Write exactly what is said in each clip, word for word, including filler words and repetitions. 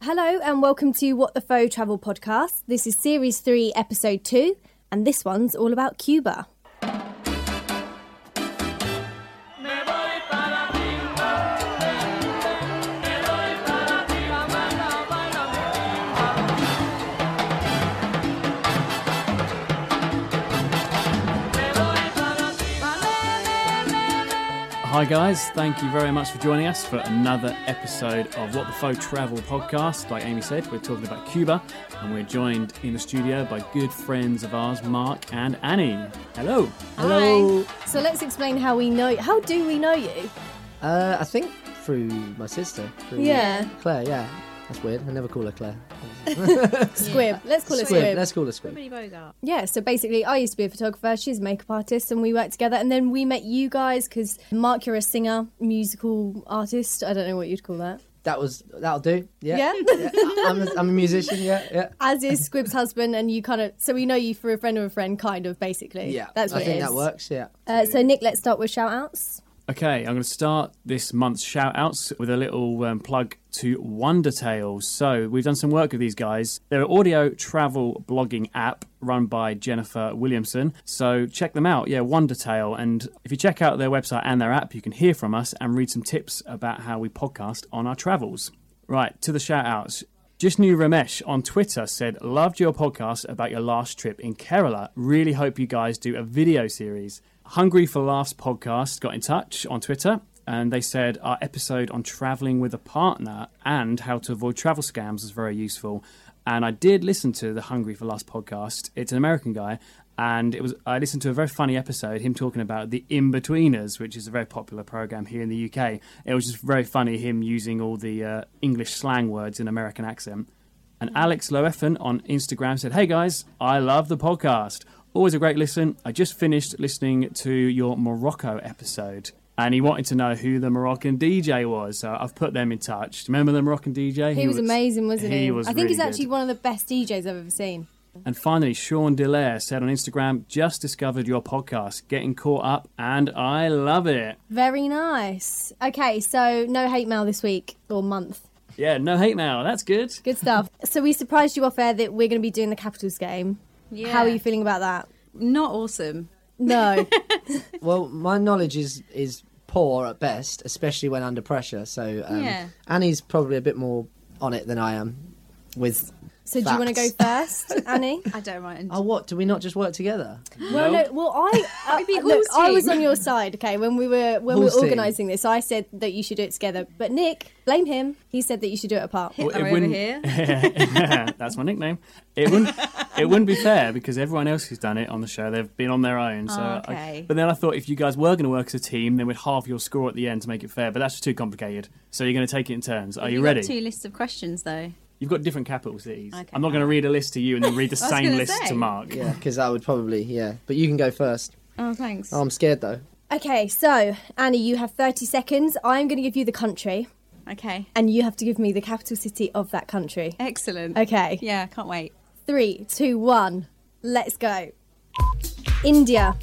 Hello and welcome to What the Faux Travel Podcast. This is Series three, Episode two, and this one's all about Cuba. Hi guys, thank you very much for joining us for another episode of What the Faux Travel Podcast. Like Amy said, we're talking about Cuba, and we're joined in the studio by good friends of ours, Mark and Annie. Hello. Hello. Hi. So let's explain how we know. How do we know you? Uh, I think through my sister. Through yeah. Claire, yeah. That's weird. I never call her Claire. Squib. Let's call her Squib. Squib. Let's call her Squib. Yeah, so basically I used to be a photographer, she's a makeup artist, and we worked together, and then we met you guys because Mark, you're a singer, musical artist. I don't know what you'd call that. That was, that'll do. Yeah. Yeah? yeah. I'm, a, I'm a musician, yeah, yeah. As is Squib's husband, and you kind of, so we know you through a friend of a friend, kind of, basically. Yeah, That's what I think it is. that works, yeah. Uh, so Nick, let's start with shout-outs. Okay, I'm going to start this month's shout-outs with a little um, plug to Wonder Tales. So, we've done some work with these guys. They're an audio travel blogging app run by Jennifer Williamson. So, check them out. Yeah, Wonder Tale. And if you check out their website and their app, you can hear from us and read some tips about how we podcast on our travels. Right, to the shout-outs. Just New Ramesh on Twitter said, loved your podcast about your last trip in Kerala. Really hope you guys do a video series. Hungry for Laughs podcast got in touch on Twitter, and they said our episode on travelling with a partner and how to avoid travel scams was very useful. And I did listen to the Hungry for Laughs podcast. It's an American guy, and it was I listened to a very funny episode, him talking about the In-Betweeners, which is a very popular program here in the U K. It was just very funny, him using all the uh, English slang words in American accent. And Alex Loeffen on Instagram said, hey guys, I love the podcast. Always a great listen. I just finished listening to your Morocco episode, and he wanted to know who the Moroccan D J was. So I've put them in touch. Remember the Moroccan D J? He, he was, was amazing, wasn't he? He was I think really he's actually good. one of the best D Js I've ever seen. And finally, Sean Delaire said on Instagram, just discovered your podcast, getting caught up, and I love it. Very nice. Okay, so no hate mail this week or month. Yeah, no hate mail. That's good. Good stuff. So we surprised you off air that we're going to be doing the Capitals game. Yeah. How are you feeling about that? Not awesome. No. Well, my knowledge is, is poor at best, especially when under pressure. So um, Yeah. Annie's probably a bit more on it than I am with So facts. do you want to go first, Annie? I don't mind. Oh, what? Do we not just work together? Well, no. Well, I uh, Maybe look, Hall's I was team. on your side. Okay, when we were when we Hall's were team. organising this, I said that you should do it together. But Nick, blame him. He said that you should do it apart. Hitler Well, it over wouldn't- here. That's my nickname. It wouldn't. It wouldn't be fair because everyone else who's done it on the show, they've been on their own. So, Oh, I, okay. but then I thought if you guys were going to work as a team, then we'd halve your score at the end to make it fair. But that's just too complicated. So you're going to take it in turns. Are you You've ready? got two lists of questions, though. You've got different capital cities. Okay. I'm not going to read a list to you and then read the I was same gonna list say. to Mark. Yeah, because I would probably, yeah. But you can go first. Oh, thanks. Oh, I'm scared, though. Okay, so Annie, you have thirty seconds. I'm going to give you the country, Okay. and you have to give me the capital city of that country. Excellent. Okay. Yeah, can't wait. Three, two, one. Let's go. India,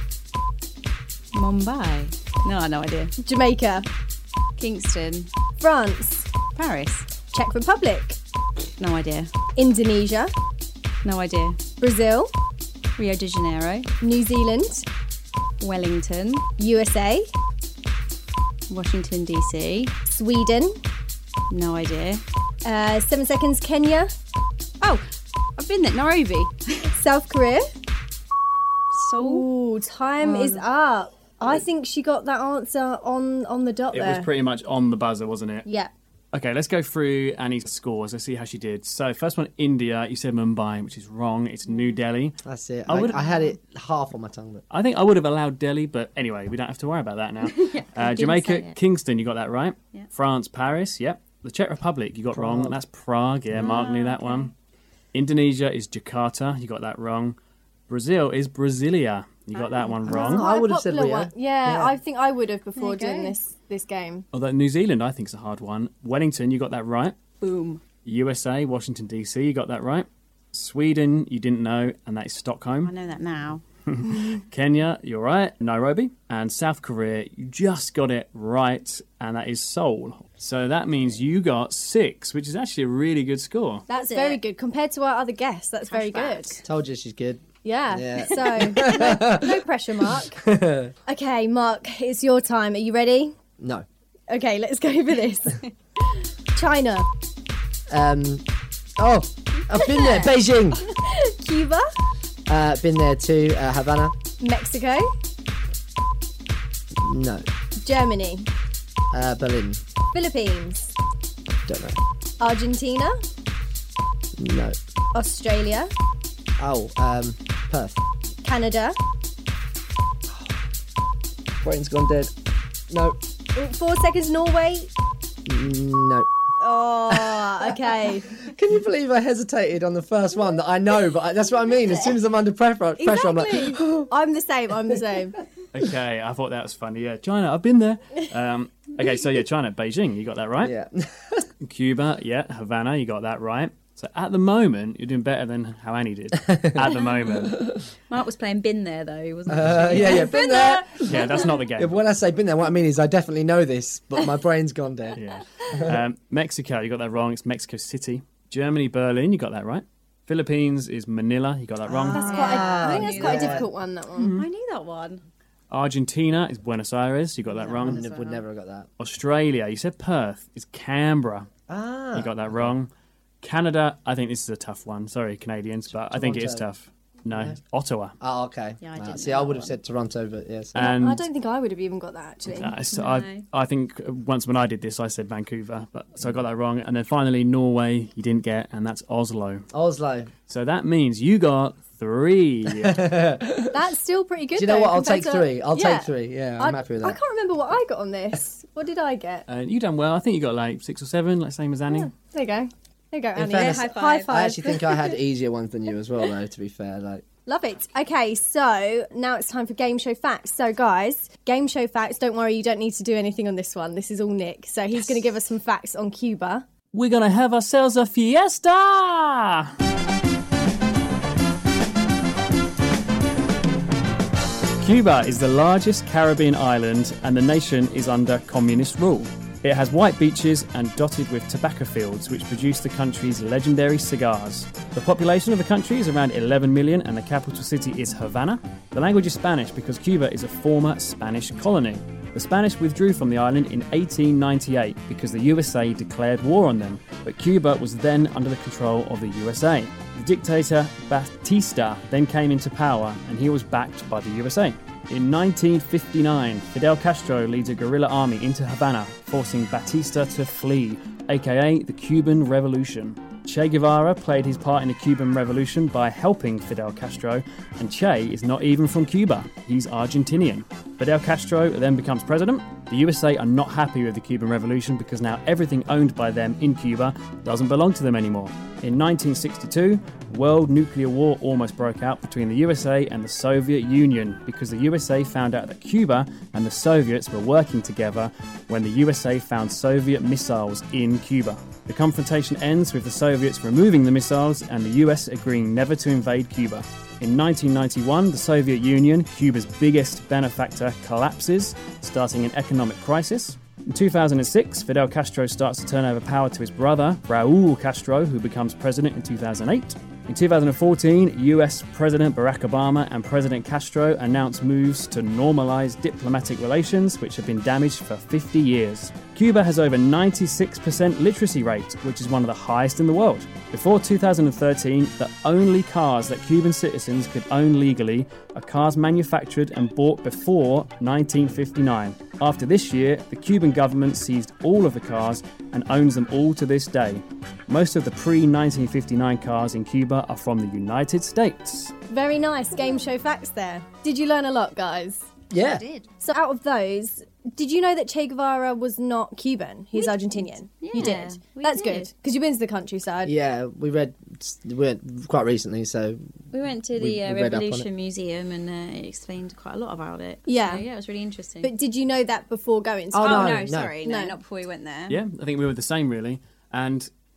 Mumbai. No, no idea. Jamaica, Kingston. France, Paris. Czech Republic, No idea. Indonesia, No idea. Brazil, Rio de Janeiro. New Zealand, Wellington. U S A, Washington, D C. Sweden, No idea. uh, seven seconds, Kenya, Oh, I've been there. Nairobi. South Korea. Seoul. Ooh, time is up. I think she got that answer on, on the dot It there. was pretty much on the buzzer, wasn't it? Yeah. Okay, let's go through Annie's scores. Let's see how she did. So, first one, India. You said Mumbai, which is wrong. It's New Delhi. That's it. I I, would've- I had it half on my tongue. But I think I would have allowed Delhi, but anyway, we don't have to worry about that now. uh, say Jamaica, it. Kingston, you got that right. Yeah. France, Paris, yep. The Czech Republic, you got Prague. wrong. That's Prague, yeah, Mark knew that one. Indonesia is Jakarta, you got that wrong. Brazil is Brasilia, you got that one wrong. I Quite a would have said popular Rio. one. Yeah, Yeah. I think I would have before There you doing go. this this game. Although New Zealand, I think, is a hard one. Wellington, you got that right. Boom. U S A, Washington, D C, you got that right. Sweden, you didn't know, and that is I Stockholm. know that now. Kenya, you're right. Nairobi. And South Korea, you just got it right, and that is Seoul. So that means you got six, which is actually a really good score. That's Is very it? good. Compared to our other guests, that's very good. Flashbacks. Told you she's good. Yeah. Yeah. So, no, no pressure, Mark. Okay, Mark, it's your time. Are you ready? No. Okay, let's go for this. China, Um. Oh, I've been there. Beijing. Cuba, Uh, been there too. Uh, Havana. Mexico, No. Germany, Uh, Berlin. Philippines, Don't know. Argentina, No. Australia, Oh, um, Perth. Canada. Brain's gone dead. No. Oh, Four seconds, Norway. No. Oh, okay. Can you believe I hesitated on the first one that I know, but I, that's what I mean. As soon as I'm under pressure, pressure I'm like, Exactly. I'm the same. I'm the same. Okay, I thought that was funny. Yeah, China, I've been there. Um, okay, so yeah, China, Beijing, you got that right. yeah. Cuba, yeah, Havana, you got that right. So at the moment, you're doing better than how Annie did. At the moment. Mark was playing bin there though, wasn't Uh, he? yeah, yeah, been there. Yeah, that's not the game. Yeah, but when I say been there, what I mean is I definitely know this, but my brain's gone dead. Yeah. Um, Mexico, you got that wrong. It's Mexico City. Germany, Berlin, you got that right. Philippines is Manila, you got that wrong. That's quite. A, I think that's Yeah. quite a difficult one. That one. I knew that one. Argentina is Buenos Aires, you got that wrong. Would, would never have got that. Australia, you said Perth, is Canberra, Ah. you got that wrong. Canada, I think this is a tough one. Sorry, Canadians, but I think it is Toronto. tough. No, Ottawa. Oh, okay. Yeah, I Ah, didn't see, know I that would have one. said Toronto, but yes. And I don't think I would have even got that actually. Uh, so No. I, I think once when I did this, I said Vancouver, but so I got that wrong. And then finally, Norway, you didn't get, and that's Oslo. Oslo. So that means you got three. That's still pretty good. Do you know though, what? I'll compared take to- three. I'll Yeah. take three. Yeah, I'm I, happy with I that. can't remember what I got on this. What did I get? And you done well. I think you got like six or seven, like same as Annie. Yeah, there you go. There you go, Annie. fairness, high five. High five. I actually think I had easier ones than you as well, though, to be fair. Like, Love it. Okay, so now it's time for game show facts. So, guys, game show facts. Don't worry, you don't need to do anything on this one. This is all Nick. So he's going to give us some facts on Cuba. We're gonna have ourselves a fiesta. Cuba is the largest Caribbean island, and the nation is under communist rule. It has white beaches and dotted with tobacco fields, which produce the country's legendary cigars. The population of the country is around eleven million, and the capital city is Havana. The language is Spanish because Cuba is a former Spanish colony. The Spanish withdrew from the island in eighteen ninety-eight because the U S A declared war on them, but Cuba was then under the control of the U S A. The dictator Batista then came into power, and he was backed by the U S A. In nineteen fifty-nine, Fidel Castro leads a guerrilla army into Havana, forcing Batista to flee, aka the Cuban Revolution. Che Guevara played his part in the Cuban Revolution by helping Fidel Castro, and Che is not even from Cuba, he's Argentinian. Fidel Castro then becomes president. The U S A are not happy with the Cuban Revolution because now everything owned by them in Cuba doesn't belong to them anymore. In nineteen sixty-two, world nuclear war almost broke out between the U S A and the Soviet Union because the U S A found out that Cuba and the Soviets were working together when the U S A found Soviet missiles in Cuba. The confrontation ends with the Soviets removing the missiles and the U S agreeing never to invade Cuba. In nineteen ninety-one, the Soviet Union, Cuba's biggest benefactor, collapses, starting an economic crisis. In two thousand six, Fidel Castro starts to turn over power to his brother, Raul Castro, who becomes president in two thousand eight. In two thousand fourteen, U S President Barack Obama and President Castro announced moves to normalize diplomatic relations, which have been damaged for fifty years. Cuba has over ninety-six percent literacy rate, which is one of the highest in the world. Before two thousand thirteen, the only cars that Cuban citizens could own legally are cars manufactured and bought before nineteen fifty-nine. After this year, the Cuban government seized all of the cars and owns them all to this day. Most of the pre-nineteen fifty-nine cars in Cuba are from the United States. Very nice game show facts there. Did you learn a lot, guys? yeah. I did. So, out of those, did you know that Che Guevara was not Cuban? He's Argentinian. Yeah, you did. we That's did. good because you've been to the countryside. Yeah, we read, we went quite recently, so We went to the We- uh, we read up on Revolution Museum and uh, it explained quite a lot about it. Yeah. So, yeah, it was really interesting. But did you know that before going? To Oh, oh, no, no, no. sorry. No, No. not before we went there. Yeah, I think we were the same really. And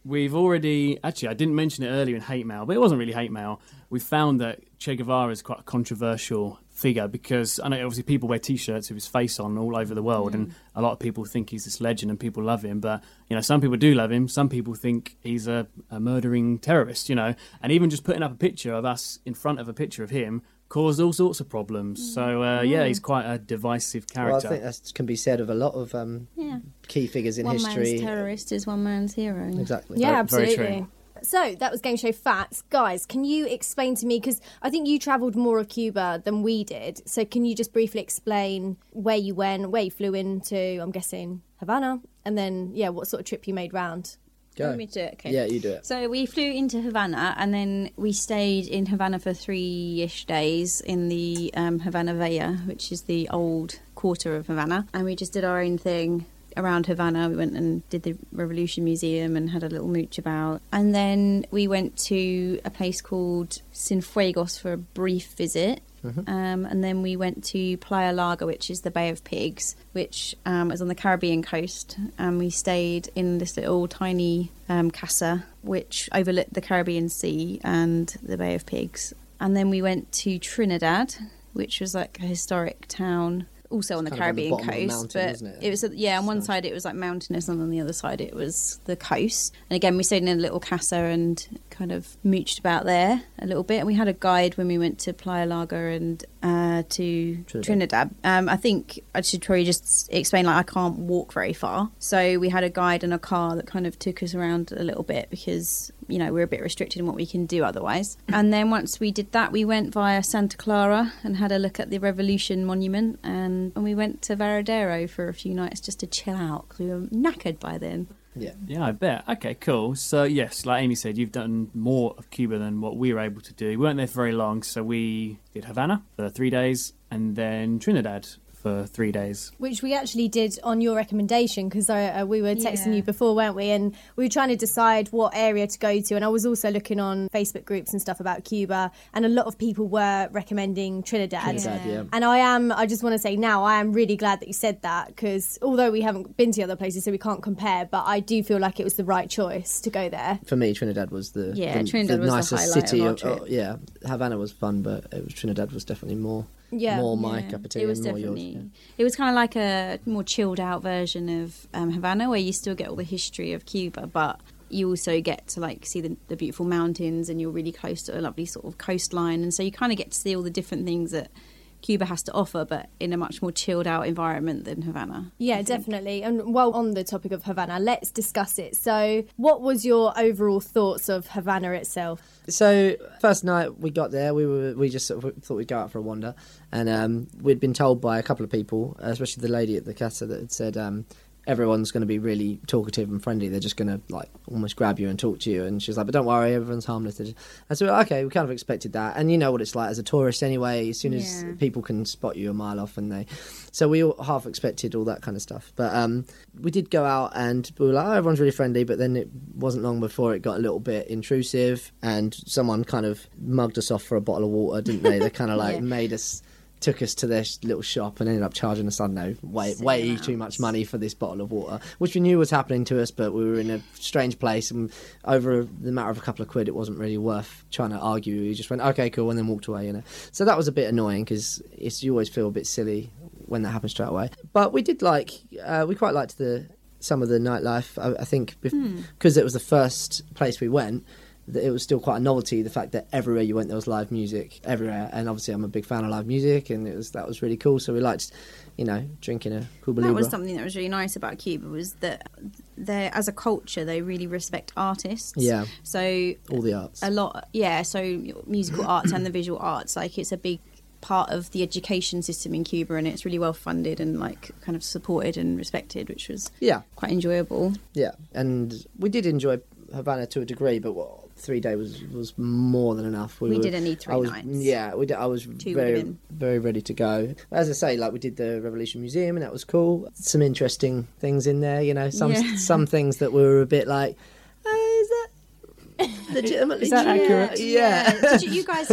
we've already... Actually, I didn't mention it earlier in hate mail, but it wasn't really hate mail. We found that Che Guevara is quite a controversial figure because I know obviously people wear T-shirts with his face on all over the world, mm. and a lot of people think he's this legend and people love him. But you know, some people do love him. Some people think he's a, a murdering terrorist. You know, and even just putting up a picture of us in front of a picture of him caused all sorts of problems. Mm. So uh, yeah, he's quite a divisive character. Well, I think that can be said of a lot of um, yeah. key figures in one history. One man's terrorist is one man's hero. Exactly. Yeah, very, absolutely. very true. So that was Game Show Facts. Guys, can you explain to me, because I think you travelled more of Cuba than we did, so can you just briefly explain where you went, where you flew into, I'm guessing Havana, and then, yeah, what sort of trip you made round? Go. Let me do it. Okay. Yeah, you do it. So we flew into Havana and then we stayed in Havana for three-ish days in the um, Havana Vella, which is the old quarter of Havana. And we just did our own thing around Havana. We went and did the Revolution Museum and had a little mooch about. And then we went to a place called Cienfuegos for a brief visit. Mm-hmm. Um, and then we went to Playa Larga, which is the Bay of Pigs, which um, is on the Caribbean coast. And we stayed in this little tiny um, casa, which overlooked the Caribbean Sea and the Bay of Pigs. And then we went to Trinidad, which was like a historic town, also on the Caribbean on the coast. mountain, but isn't it? it was, yeah, on one So- side it was like mountainous, and on the other side it was the coast. And again, we stayed in a little casa and kind of mooched about there a little bit. And we had a guide when we went to Playa Larga and uh, to Trinidad. Trinidad. Um, I think I should probably just explain, like, I can't walk very far. So we had a guide and a car that kind of took us around a little bit because, you know, we're a bit restricted in what we can do otherwise. And then once we did that, we went via Santa Clara and had a look at the Revolution Monument. And, and we went to Varadero for a few nights just to chill out because we were knackered by then. Yeah. Yeah, I bet. Okay, cool. So, yes, like Amy said, you've done more of Cuba than what we were able to do. We weren't there for very long, so we did Havana for three days and then Trinidad for three days. Which we actually did on your recommendation, because uh, we were texting Yeah. you before, weren't we? And we were trying to decide what area to go to. And I was also looking on Facebook groups and stuff about Cuba, and a lot of people were recommending Trinidad. Trinidad, yeah. And I am, I just want to say now, I am really glad that you said that, because although we haven't been to other places, so we can't compare, but I do feel like it was the right choice to go there. For me, Trinidad was the, Yeah, the, Trinidad the was the nicest highlight city. of our Of, trip. oh, yeah, Havana was fun, but it was Trinidad was definitely more, Yeah. more my Yeah, cup of tea it was and more definitely, yours. It was kind of like a more chilled out version of um, Havana, where you still get all the history of Cuba, but you also get to like see the, the beautiful mountains, and you're really close to a lovely sort of coastline, and so you kind of get to see all the different things that Cuba has to offer, but in a much more chilled out environment than Havana. Yeah, definitely. And while on the topic of Havana, let's discuss it. So what was your overall thoughts of Havana itself? So first night we got there, we were we just sort of thought we'd go out for a wander, and um, we'd been told by a couple of people, especially the lady at the casa, that had said um, everyone's going to be really talkative and friendly. They're just going to like almost grab you and talk to you. And she was like, but don't worry, everyone's harmless. And so okay, we kind of expected that. And you know what it's like as a tourist anyway. As soon as Yeah. people can spot you a mile off, and they, so we all half expected all that kind of stuff. But um, we did go out, and we were like, oh, everyone's really friendly. But then it wasn't long before it got a little bit intrusive, and someone kind of mugged us off for a bottle of water, didn't they? They kind of like Yeah. made us. Took us to their sh- little shop and ended up charging us, I don't know, way, Silly way amounts. too much money for this bottle of water, which we knew was happening to us, but we were in a strange place, and over the matter of a couple of quid, it wasn't really worth trying to argue. We just went, okay, cool, and then walked away, you know. So that was a bit annoying, because you always feel a bit silly when that happens straight away. But we did like, uh, we quite liked the some of the nightlife, I, I think, because Hmm. it was the first place we went. That it was still quite a novelty, the fact that everywhere you went there was live music everywhere, and obviously I'm a big fan of live music, and it was that was really cool. So we liked, you know, drinking a Cuba That Libre. was something that was really nice about Cuba, was that they, as a culture, they really respect artists. Yeah. So All the arts. a lot, yeah. So musical arts and the visual arts, like it's a big part of the education system in Cuba, and it's really well funded and like kind of supported and respected, which was Yeah, quite enjoyable. yeah, and we did enjoy Havana to a degree, but what, three days was was more than enough. We were- didn't need three I was, nights. Yeah, we did, I was Two would've very been. very ready to go. As I say, like we did the Revolution Museum, and that was cool. Some interesting things in there, you know. Some Yeah. some things that we were a bit like, oh, is that legitimately Is that true? accurate? Yeah. Did you, you guys didn't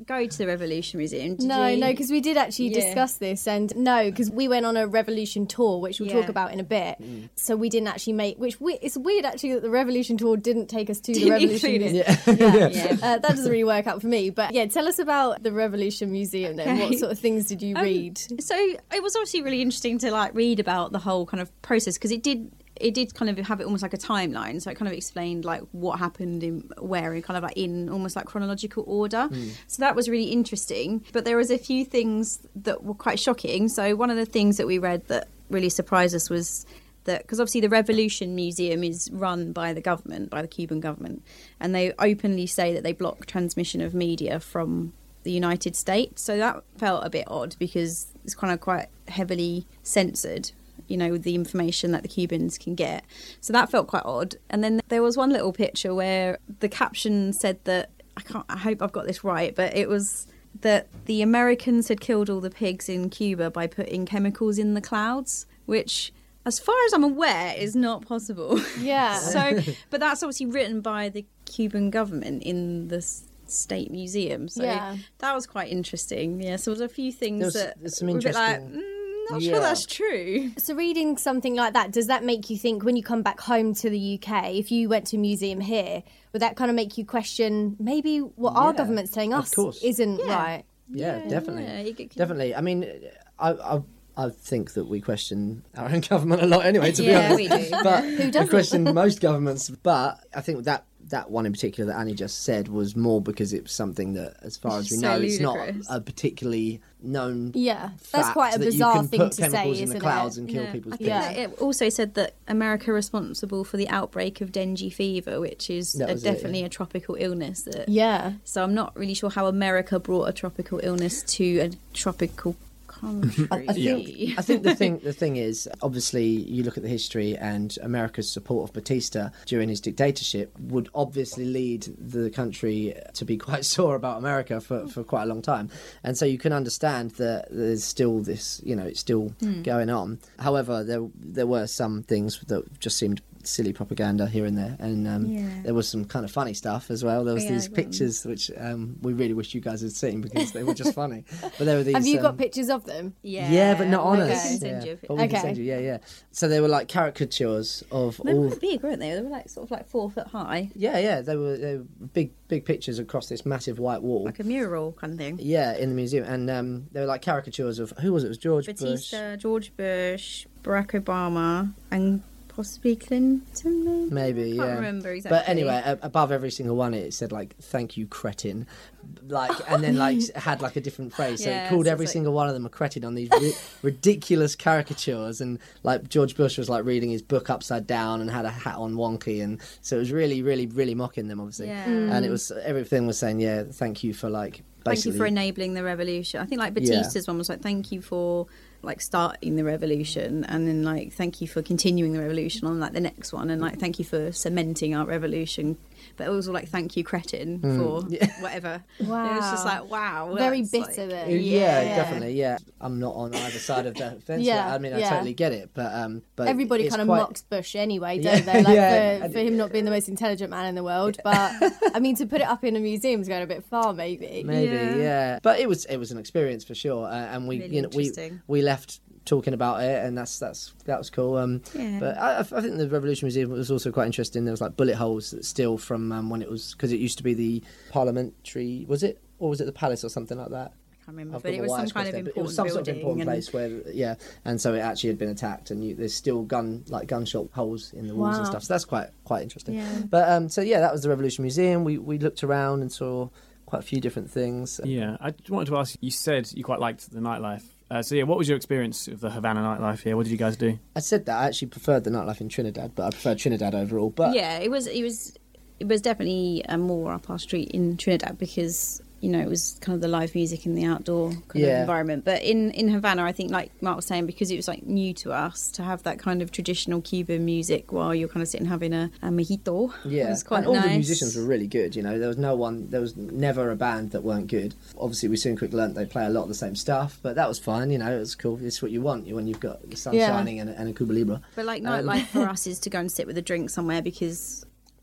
go to the Revolution Museum. Did no, you? no, because we did actually Yeah. discuss this, and no, because we went on a Revolution tour, which we'll Yeah. talk about in a bit. Mm. So we didn't actually make, which we, it's weird actually that the Revolution tour didn't take us to the Didn't Revolution include Museum. it. Yeah. Yeah, Yeah. Uh, that doesn't really work out for me. But yeah, tell us about the Revolution Museum then. Okay. What sort of things did you Um, read? So it was obviously really interesting to like read about the whole kind of process because it did it did kind of have it almost like a timeline. So it kind of explained like what happened in where and kind of like in almost like chronological order. So that was really interesting. But there was a few things that were quite shocking. So one of the things that we read that really surprised us was that because obviously the Revolution Museum is run by the government, by the Cuban government, and they openly say that they block transmission of media from the United States. So that felt a bit odd because it's kind of quite heavily censored, you know, the information that the Cubans can get. So that felt quite odd. And then there was one little picture where the caption said that, I can't, I hope I've got this right, but it was that the Americans had killed all the pigs in Cuba by putting chemicals in the clouds, which, as far as I'm aware, is not possible. Yeah. So, but that's obviously written by the Cuban government in the s- State Museum. So Yeah. that was quite interesting. Yeah, so there was a few things There was- that there's some were a bit like, interesting- mm, not Yeah. sure that's true. So reading something like that, does that make you think when you come back home to the U K, if you went to a museum here, would that kind of make you question maybe what our Yeah, government's telling of us course. isn't Yeah. right? Yeah, definitely. Yeah, you could- Definitely. I mean, I, I I think that we question our own government a lot anyway, to be Yeah, honest. we do. But Who we doesn't? question most governments. But I think that that one in particular that Annie just said was more because it was something that, as far as we So know, it's not ludicrous. a particularly known Yeah, that's fact quite a that you bizarre can thing put to chemicals say, in the isn't clouds it? and kill Yeah. people's I pigs. think that it also said that America responsible for the outbreak of dengue fever, which is That a, was it, definitely yeah. a tropical illness. That, Yeah. So I'm not really sure how America brought a tropical illness to a tropical country. I think, I think the thing the thing is, obviously, you look at the history, and America's support of Batista during his dictatorship would obviously lead the country to be quite sore about America for, for quite a long time, and so you can understand that there's still this, you know, it's still going on. However, there there were some things that just seemed silly propaganda here and there, and um, Yeah. there was some kind of funny stuff as well. There was Yeah, these go on. pictures which um, we really wish you guys had seen because they were just funny. But there were these. Have you um, got pictures of them? Yeah, yeah, but not on Okay. us. We can send yeah. you a pic- But we can Okay. send you, yeah, yeah. So they were like caricatures of They were all. quite big, weren't they? They were like sort of like four foot high, Yeah, yeah. They were, they were big, big pictures across this massive white wall. like a mural kind of thing. Yeah, in the museum, and um, they were like caricatures of who was it? It was George Bush. Batista, George Bush, Barack Obama, and possibly Clinton. Maybe, I can't yeah. remember exactly. But anyway, a- above every single one, it said like "Thank you, cretin," like, and then like had like a different phrase. So Yeah, it called so every it's like- single one of them a cretin on these ri- ridiculous caricatures, and like George Bush was like reading his book upside down and had a hat on wonky, and so it was really, really, really mocking them, obviously. Yeah. And it was everything was saying, yeah, thank you for like. Thank you Basically, for enabling the revolution. I think like Yeah. Batista's one was like, thank you for like starting the revolution, and then like thank you for continuing the revolution on like the next one, and like thank you for cementing our revolution. But it was all like thank you, cretin, for Hmm. Yeah. whatever. Wow. It was just like wow, Very that's, bitter like- then. Yeah, Yeah. definitely. Yeah, I'm not on either side of that fence. Yeah, I mean, I yeah. totally get it, but um, but Everybody it's kind of quite- mocks Bush anyway, Yeah, don't they? Like yeah. for, for him not being the most intelligent man in the world. But I mean, to put it up in a museum is going a bit far, maybe. Maybe, Yeah. yeah. But it was it was an experience for sure, uh, and we Really you know we interesting. we left talking about it, and that's that's that was cool. Um, Yeah. But I, I think the Revolution Museum was also quite interesting. There was like bullet holes that still from um, when it was because it used to be the parliamentary, was it, or was it the palace or something like that? I can't remember, I've but got it my was some wires kind crossed of there, but important it was some sort of building important and- place where yeah, and so it actually had been attacked, and you, there's still gun like gunshot holes in the walls and Wow. stuff. So that's quite quite interesting. Yeah. But um, so yeah, that was the Revolution Museum. We we looked around and saw quite a few different things. Yeah, I just wanted to ask, you said you quite liked the nightlife. Uh, so yeah, what was your experience of the Havana nightlife here? What did you guys do? I said that I actually preferred the nightlife in Trinidad, but I preferred Trinidad overall. But yeah, it was it was it was definitely uh, more up our street in Trinidad because you know it was kind of the live music in the outdoor kind Yeah. of environment. But in in Havana, I think like Mark was saying, because it was like new to us to have that kind of traditional Cuban music while you're kind of sitting having a, a mojito. yeah, was quite and all nice. the musicians were really good. You know, there was no one, there was never a band that weren't good. Obviously, we soon quick learnt they play a lot of the same stuff, but that was fine. You know, it was cool. It's what you want when you've got the sun Yeah. shining and, a- and a Cuba Libre. But like Um, nightlife for us is to go and sit with a drink somewhere because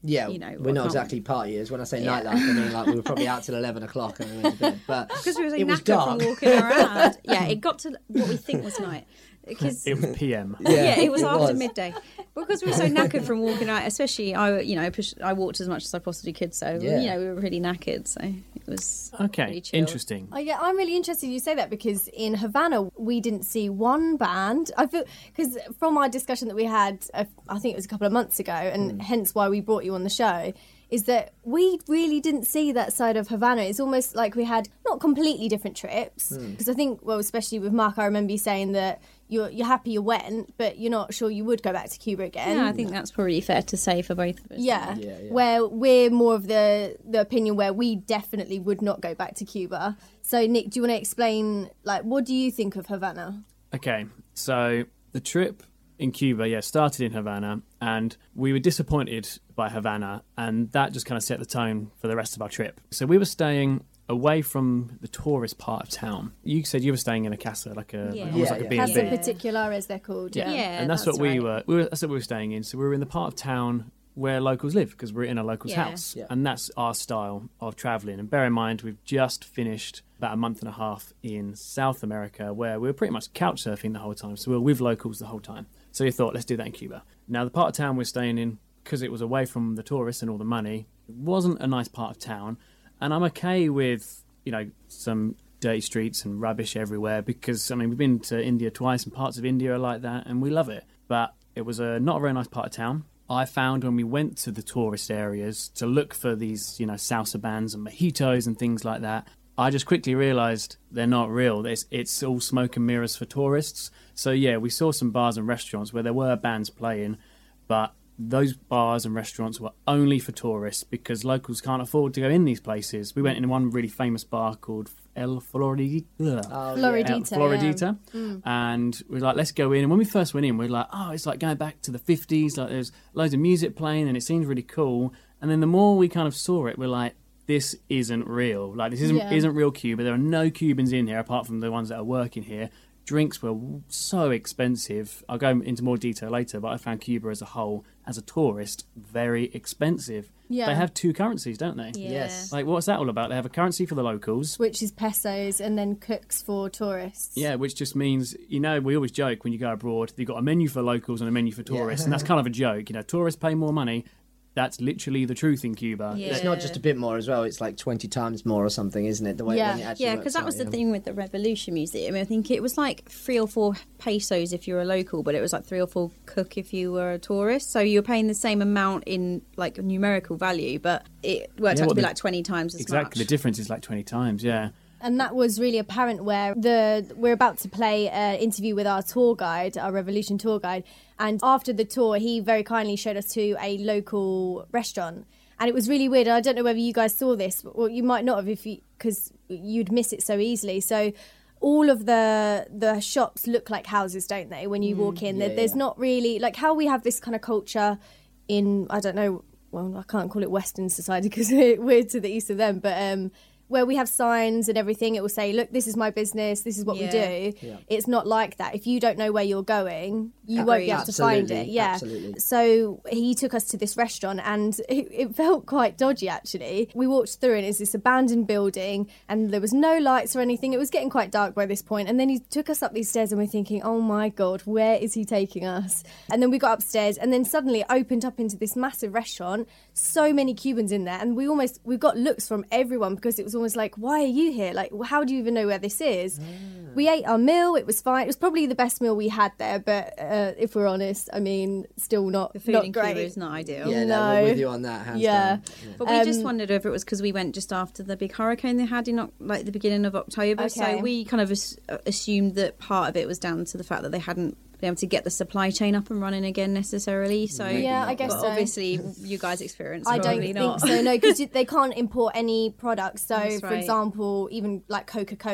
Yeah, you know, we're I not can't- exactly partiers. When I say Yeah. nightlife, I mean like we were probably out till eleven o'clock and we went to bed. But because we were so it was knackered dark. from walking around. Yeah, it got to what we think was night. Because It was P M. yeah, it was it after was. midday because we were so knackered from walking out. Especially, I you know push, I walked as much as I possibly could, so Yeah. you know we were really knackered. So it was Okay, pretty chill. interesting. Oh, yeah, I'm really interested you say that because in Havana we didn't see one band. I feel because from our discussion that we had, uh, I think it was a couple of months ago, and hence why we brought you on the show, is that we really didn't see that side of Havana. It's almost like we had not completely different trips because I think, well, especially with Mark, I remember you saying that you're you're happy you went, but you're not sure you would go back to Cuba again. Yeah, I think that's probably fair to say for both of us. Yeah. Yeah, yeah. Where we're more of the the opinion where we definitely would not go back to Cuba. So Nick, do you want to explain like what do you think of Havana? Okay, so the trip in Cuba, yeah, started in Havana, and we were disappointed by Havana, and that just kind of set the tone for the rest of our trip. So we were staying away from the tourist part of town. You said you were staying in a casa, like a Yeah. almost Yeah, like a yeah. B and B. Casa Yeah. Particular, as they're called. Yeah. Yeah. Yeah, and that's, that's what we right. were, we were. That's what we were staying in. So we were in the part of town where locals live because we're in a local's Yeah. house, Yeah. and that's our style of travelling. And bear in mind, we've just finished about a month and a half in South America, where we were pretty much couch surfing the whole time. So we were with locals the whole time. So we thought, let's do that in Cuba. Now the part of town we're staying in, because it was away from the tourists and all the money, it wasn't a nice part of town. And I'm okay with, you know, some dirty streets and rubbish everywhere because, I mean, we've been to India twice and parts of India are like that and we love it. But it was a not a very nice part of town. I found when we went to the tourist areas to look for these, you know, salsa bands and mojitos and things like that, I just quickly realised they're not real. It's, it's all smoke and mirrors for tourists. So, yeah, we saw some bars and restaurants where there were bands playing, but those bars and restaurants were only for tourists because locals can't afford to go in these places. We went in one really famous bar called El Floridita. Oh, Floridita. El Floridita. yeah. And we were like, let's go in. And when we first went in, we were like, oh, it's like going back to the fifties. Like there's loads of music playing and it seems really cool. And then the more we kind of saw it, we're like, this isn't real. Like, this isn't, Yeah. isn't real Cuba. There are no Cubans in here apart from the ones that are working here. Drinks were so expensive. I'll go into more detail later, but I found Cuba as a whole, as a tourist, very expensive. Yeah. They have two currencies, don't they? Yeah. Yes. Like, what's that all about? They have a currency for the locals. Which is pesos and then cooks for tourists. Yeah, which just means, you know, we always joke when you go abroad, you've got a menu for locals and a menu for tourists, and that's kind of a joke. You know, tourists pay more money. That's literally the truth in Cuba. Yeah. It's not just a bit more as well. It's like twenty times more or something, isn't it? The way Yeah. when it actually Yeah, works because that out, was the yeah. thing with the Revolution Museum. I think it was like three or four pesos if you're a local, but it was like three or four cook if you were a tourist. So you're paying the same amount in like numerical value, but it worked Yeah, out well, to be the- like twenty times as Exactly. much. The difference is like twenty times, yeah. And that was really apparent where the we're about to play an interview with our tour guide, our Revolution tour guide. And after the tour, he very kindly showed us to a local restaurant. And it was really weird. I don't know whether you guys saw this, or you might not have if you, because you'd miss it so easily. So all of the the shops look like houses, don't they, when you walk in? yeah, There- There's yeah. not really, like how we have this kind of culture in, I don't know, well, I can't call it Western society because we're, we're to the east of them, but um, where we have signs and everything, it will say, look, this is my business, this is what we Yeah. do. Yeah. It's not like that. If you don't know where you're going, you won't be Agreed. able to find it. Absolutely, Yeah. absolutely. So he took us to this restaurant and it, it felt quite dodgy, actually. We walked through and it's this abandoned building and there was no lights or anything. It was getting quite dark by this point. And then he took us up these stairs and we're thinking, oh my God, where is he taking us? And then we got upstairs and then suddenly it opened up into this massive restaurant. So many Cubans in there. And we almost, we got looks from everyone because it was almost like, why are you here? Like, how do you even know where this is? We ate our meal. It was fine. It was probably the best meal we had there. But uh, if we're honest, I mean, still not, The food not in great. Cuba is not ideal. Yeah, no, No. we're with you on that. Hands Yeah. down. Yeah. But we just Um, wondered if it was because we went just after the big hurricane they had in Oc- like the beginning of October. So Okay. we kind of as- assumed that part of it was down to the fact that they hadn't been able to get the supply chain up and running again necessarily. So Yeah, I guess but so. obviously you guys experienced I don't probably think not. so. No, because they can't import any products. So, That's for right. example, even like Coca-Cola,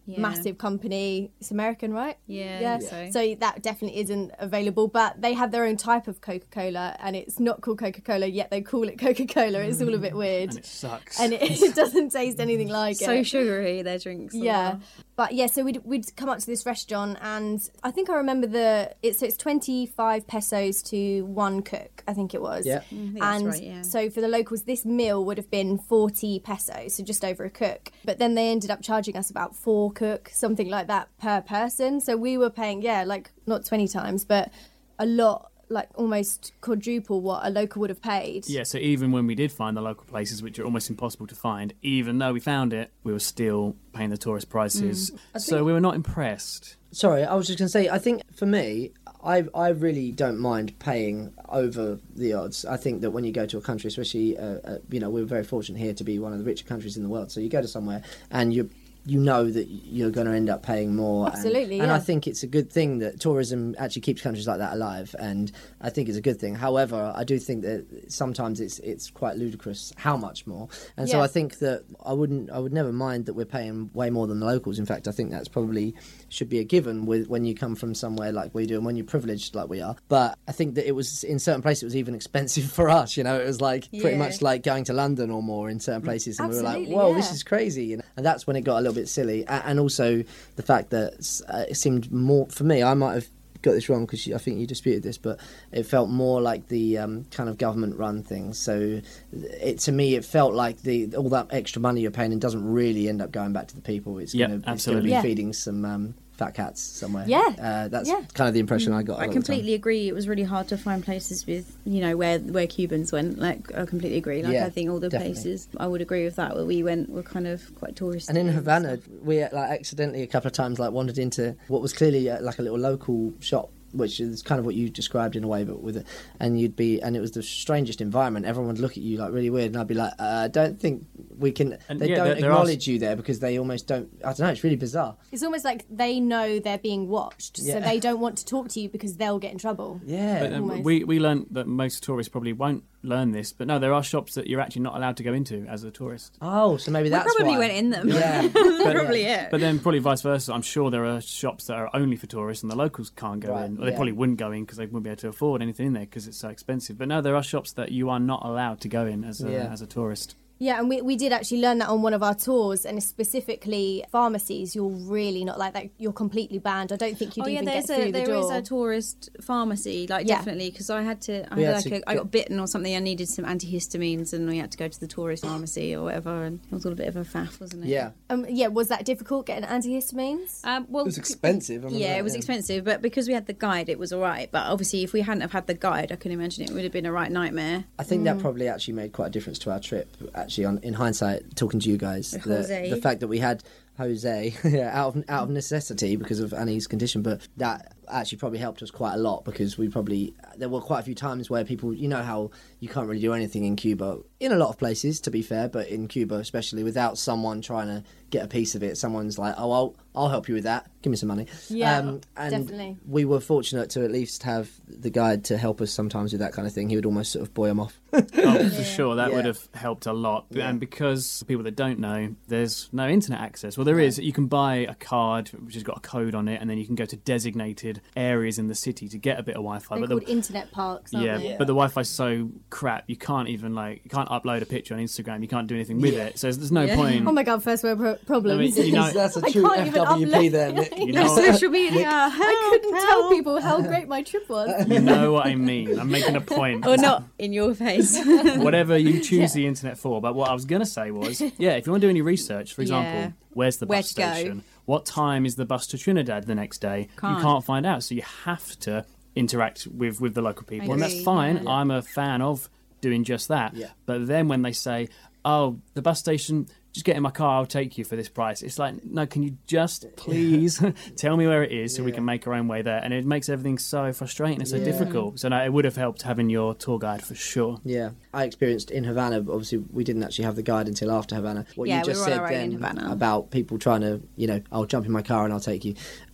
Yeah. massive company. It's American, right? Yeah, Yeah. I think So. so. that definitely isn't available. But they have their own type of Coca-Cola, and it's not called Coca-Cola, yet they call it Coca-Cola. It's all a bit weird. And it sucks. And it, it doesn't taste anything like So it. sugary, their drinks. as Yeah. well. But yeah, so we'd, we'd come up to this restaurant, and I think I remember the it's so it's twenty-five pesos to one cook, I think it was. Yeah. I think And that's right, yeah. so for the locals, this meal would have been forty pesos, so just over a cook. But then they ended up charging us about four cook, something like that per person. So we were paying, yeah, like not twenty times, but a lot, like almost quadruple what a local would have paid. Yeah, so even when we did find the local places, which are almost impossible to find, even though we found it, we were still paying the tourist prices. Mm. So we were not impressed. Sorry, I was just going to say, I think for me, I I really don't mind paying over the odds. I think that when you go to a country, especially, uh, uh, you know, we're very fortunate here to be one of the richer countries in the world. So you go to somewhere and you you know that you're going to end up paying more. Absolutely, and, and yeah. I think it's a good thing that tourism actually keeps countries like that alive, and I think it's a good thing. However, I do think that sometimes it's it's quite ludicrous how much more. And so Yeah. I think that I wouldn't, I would never mind that we're paying way more than the locals. In fact, I think that's probably should be a given with when you come from somewhere like we do and when you're privileged like we are. But I think that it was in certain places it was even expensive for us. You know, it was like pretty Yeah. much like going to London or more in certain places, and we were like, Absolutely, "Whoa, yeah. this is crazy!" You know? And that's when it got a little bit silly. A- And also the fact that uh, it seemed more for me. I might have got this wrong because I think you disputed this, but it felt more like the um, kind of government-run thing. So it to me, it felt like the all that extra money you're paying and doesn't really end up going back to the people. It's Yep, going to absolutely. be Yeah. feeding some um, fat cats somewhere. Yeah. uh, that's Yeah. kind of the impression I got. a I lot of the time. completely agree. It was really hard to find places with, you know, where where Cubans went. Like, I completely agree. Like, Yeah, I think all the definitely. places, I would agree with that. Where we went were kind of quite touristy. And in Havana, stuff. we like accidentally a couple of times like wandered into what was clearly uh, like a little local shop, which is kind of what you described in a way, but with it, and you'd be, and it was the strangest environment. Everyone would look at you like really weird, and I'd be like, uh, I don't think we can. And they yeah, don't there- there are- acknowledge you there because they almost don't. I don't know. It's really bizarre. It's almost like they know they're being watched, so Yeah. they don't want to talk to you because they'll get in trouble. Yeah. But um, Almost. we, we learned that most tourists probably won't learn this, but no, there are shops that you're actually not allowed to go into as a tourist. oh, so maybe we that's probably why. went in them. Yeah. But- probably it. But then probably vice versa. I'm sure there are shops that are only for tourists and the locals can't go Right, in. Or they yeah. probably wouldn't go in because they wouldn't be able to afford anything in there because it's so expensive. But no, there are shops that you are not allowed to go in as a, Yeah. as a tourist. Yeah, and we, we did actually learn that on one of our tours, and specifically pharmacies, you're really not like that. You're completely banned. I don't think you'd Oh yeah, even there's get through a the there door. is a tourist pharmacy, like Yeah. definitely, because I had to, I We had had like to a, I get- got bitten or something. I needed some antihistamines, and we had to go to the tourist pharmacy or whatever, and it was all a bit of a faff, wasn't it? Yeah. Um, yeah, was that difficult getting antihistamines? Um, well, It was expensive. I remember Yeah, that, it was expensive, but because we had the guide, it was all right. But obviously, if we hadn't have had the guide, I can imagine it would have been a right nightmare. I think Mm. that probably actually made quite a difference to our trip. Actually, on, in hindsight, talking to you guys, With the, Jose. the fact that we had Jose yeah, out of out of necessity because of Annie's condition, but that actually probably helped us quite a lot because we probably there were quite a few times where people, you know how you can't really do anything in Cuba, in a lot of places to be fair, but in Cuba especially, without someone trying to get a piece of it. Someone's like, oh, I'll I'll help you with that. Give me some money. Yeah, and definitely. We were fortunate to at least have the guide to help us sometimes with that kind of thing. He would almost sort of buoy them off. Oh, for sure, that Yeah. would have helped a lot. Yeah. And because for people that don't know, there's no internet access. Well, there is. You can buy a card which has got a code on it, and then you can go to designated areas in the city to get a bit of Wi-Fi. They're But the- called internet parks, aren't yeah, they? but the Wi-Fi's so crap, you can't even like you can't upload a picture on Instagram. You can't do anything with Yeah. it. So there's no Yeah. point. Oh my god, first world pro- problems. I mean, you know- That's a I true can't F even W P upload- there, Nick. You No know, social media. I couldn't tell people how great my trip was. you know what I mean. I'm making a point. Or not in your face. Whatever you choose the internet for. But what I was going to say was, yeah, if you want to do any research, for example, Yeah. where's the Where bus to go. station? What time is the bus to Trinidad the next day? Can't. You can't find out. So you have to interact with, with the local people. I And that's agree, fine. yeah. I'm a fan of doing just that. Yeah. But then when they say, oh, the bus station, just get in my car, I'll take you for this price. It's like, no, can you just please tell me where it is so we Yeah. can make our own way there? And it makes everything so frustrating and so Yeah. difficult. So no, it would have helped having your tour guide for sure. Yeah, I experienced in Havana. But obviously, we didn't actually have the guide until after Havana. What Yeah, you we just were on said our own in then Havana. about people trying to, you know, I'll jump in my car and I'll take you.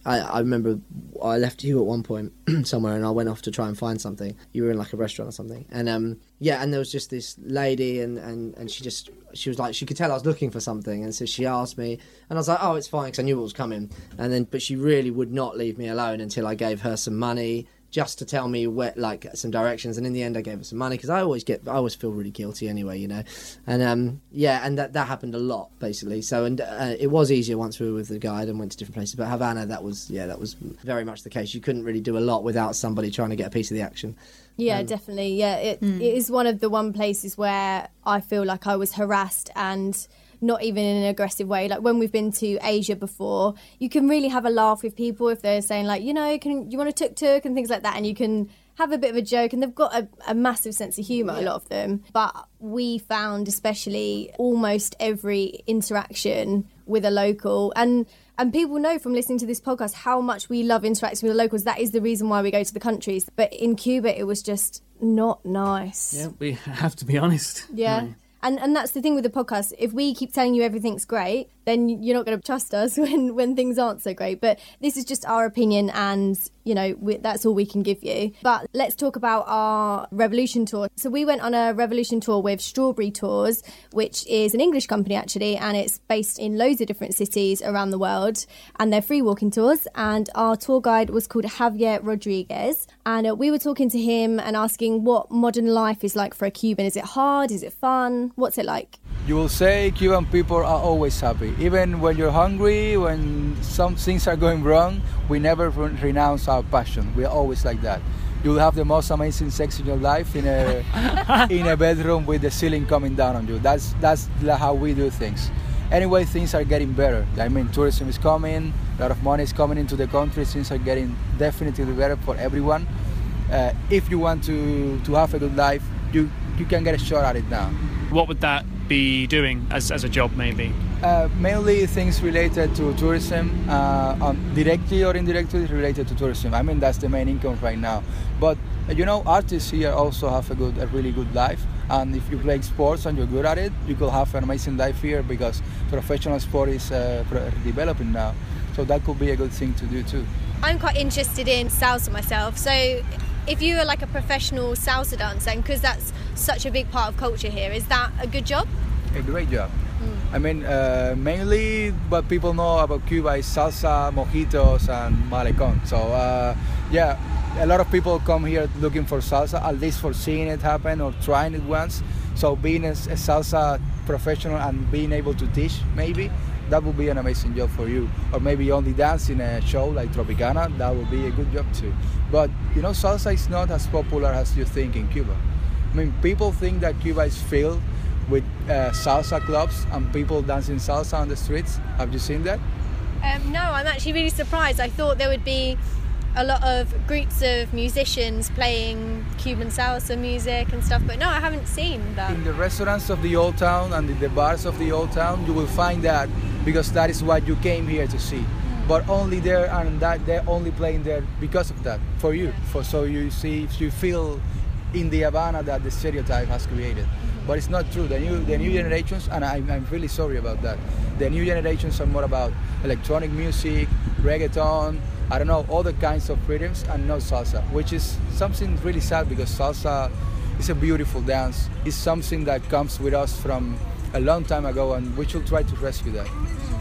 I, I remember I left you at one point somewhere, and I went off to try and find something. You were in like a restaurant or something, and um, yeah, and there was just this lady, and, and, and she just she was like, she could tell I was looking for something, and so she asked me, and I was like, oh, it's fine, because I knew what was coming, and then but she really would not leave me alone until I gave her some money, just to tell me where, like, some directions, and in the end I gave her some money, because I always get, I always feel really guilty anyway, you know, and um, yeah, and that that happened a lot, basically, so, and uh, it was easier once we were with the guide and went to different places, but Havana, that was, yeah, that was very much the case. You couldn't really do a lot without somebody trying to get a piece of the action. Yeah, Um, definitely, yeah, it, Mm. it is one of the one places where I feel like I was harassed, and not even in an aggressive way. Like when we've been to Asia before, you can really have a laugh with people if they're saying like, you know, can you want a tuk-tuk and things like that, and you can have a bit of a joke, and they've got a, a massive sense of humour, a lot of them. But we found especially almost every interaction with a local, and and people know from listening to this podcast how much we love interacting with the locals. That is the reason why we go to the countries. But in Cuba, it was just not nice. Yeah, we have to be honest. Yeah. Right. And and that's the thing with the podcast. If we keep telling you everything's great, then you're not going to trust us when, when things aren't so great. But this is just our opinion, and, you know, we, that's all we can give you. But let's talk about our Revolution tour. So we went on a Revolution tour with Strawberry Tours, which is an English company, actually, and it's based in loads of different cities around the world. And they're free walking tours. And our tour guide was called Javier Rodriguez. And uh, we were talking to him and asking what modern life is like for a Cuban. Is it hard? Is it fun? What's it like? You will say Cuban people are always happy. Even when you're hungry, when some things are going wrong, we never re- renounce our passion. We're always like that. You will have the most amazing sex in your life in a in a bedroom with the ceiling coming down on you. That's that's how we do things. Anyway, things are getting better. I mean, tourism is coming, a lot of money is coming into the country. Things are getting definitely better for everyone. Uh, if you want to, to have a good life, you, you can get a shot at it now. What would that be doing as, as a job, maybe? Uh, mainly things related to tourism, uh, um, directly or indirectly related to tourism. I mean, that's the main income right now. But, uh, you know, artists here also have a good, a really good life. And if you play sports and you're good at it, you could have an amazing life here, because professional sport is uh, developing now. So that could be a good thing to do too. I'm quite interested in salsa myself. So if you were like a professional salsa dancer, and because that's such a big part of culture here, is that a good job? A great job. Mm. I mean, uh, mainly what people know about Cuba is salsa, mojitos, and malecón. So, uh, yeah, a lot of people come here looking for salsa, at least for seeing it happen or trying it once. So being a, a salsa professional and being able to teach, maybe, that would be an amazing job for you. Or maybe only dance in a show like Tropicana, that would be a good job too. But, you know, salsa is not as popular as you think in Cuba. I mean, people think that Cuba is filled with uh, salsa clubs and people dancing salsa on the streets. Have you seen that? Um, no, I'm actually really surprised. I thought there would be a lot of groups of musicians playing Cuban salsa music and stuff, but no, I haven't seen that. In the restaurants of the old town and in the bars of the old town, you will find that, because that is what you came here to see. But only there, and that they're only playing there because of that, for you. For so you see, if you feel in the Havana that the stereotype has created. But it's not true. The new the new generations, and I'm, I'm really sorry about that, the new generations are more about electronic music, reggaeton, I don't know, other kinds of rhythms, and not salsa, which is something really sad, because salsa is a beautiful dance. It's something that comes with us from a long time ago, and we should try to rescue that.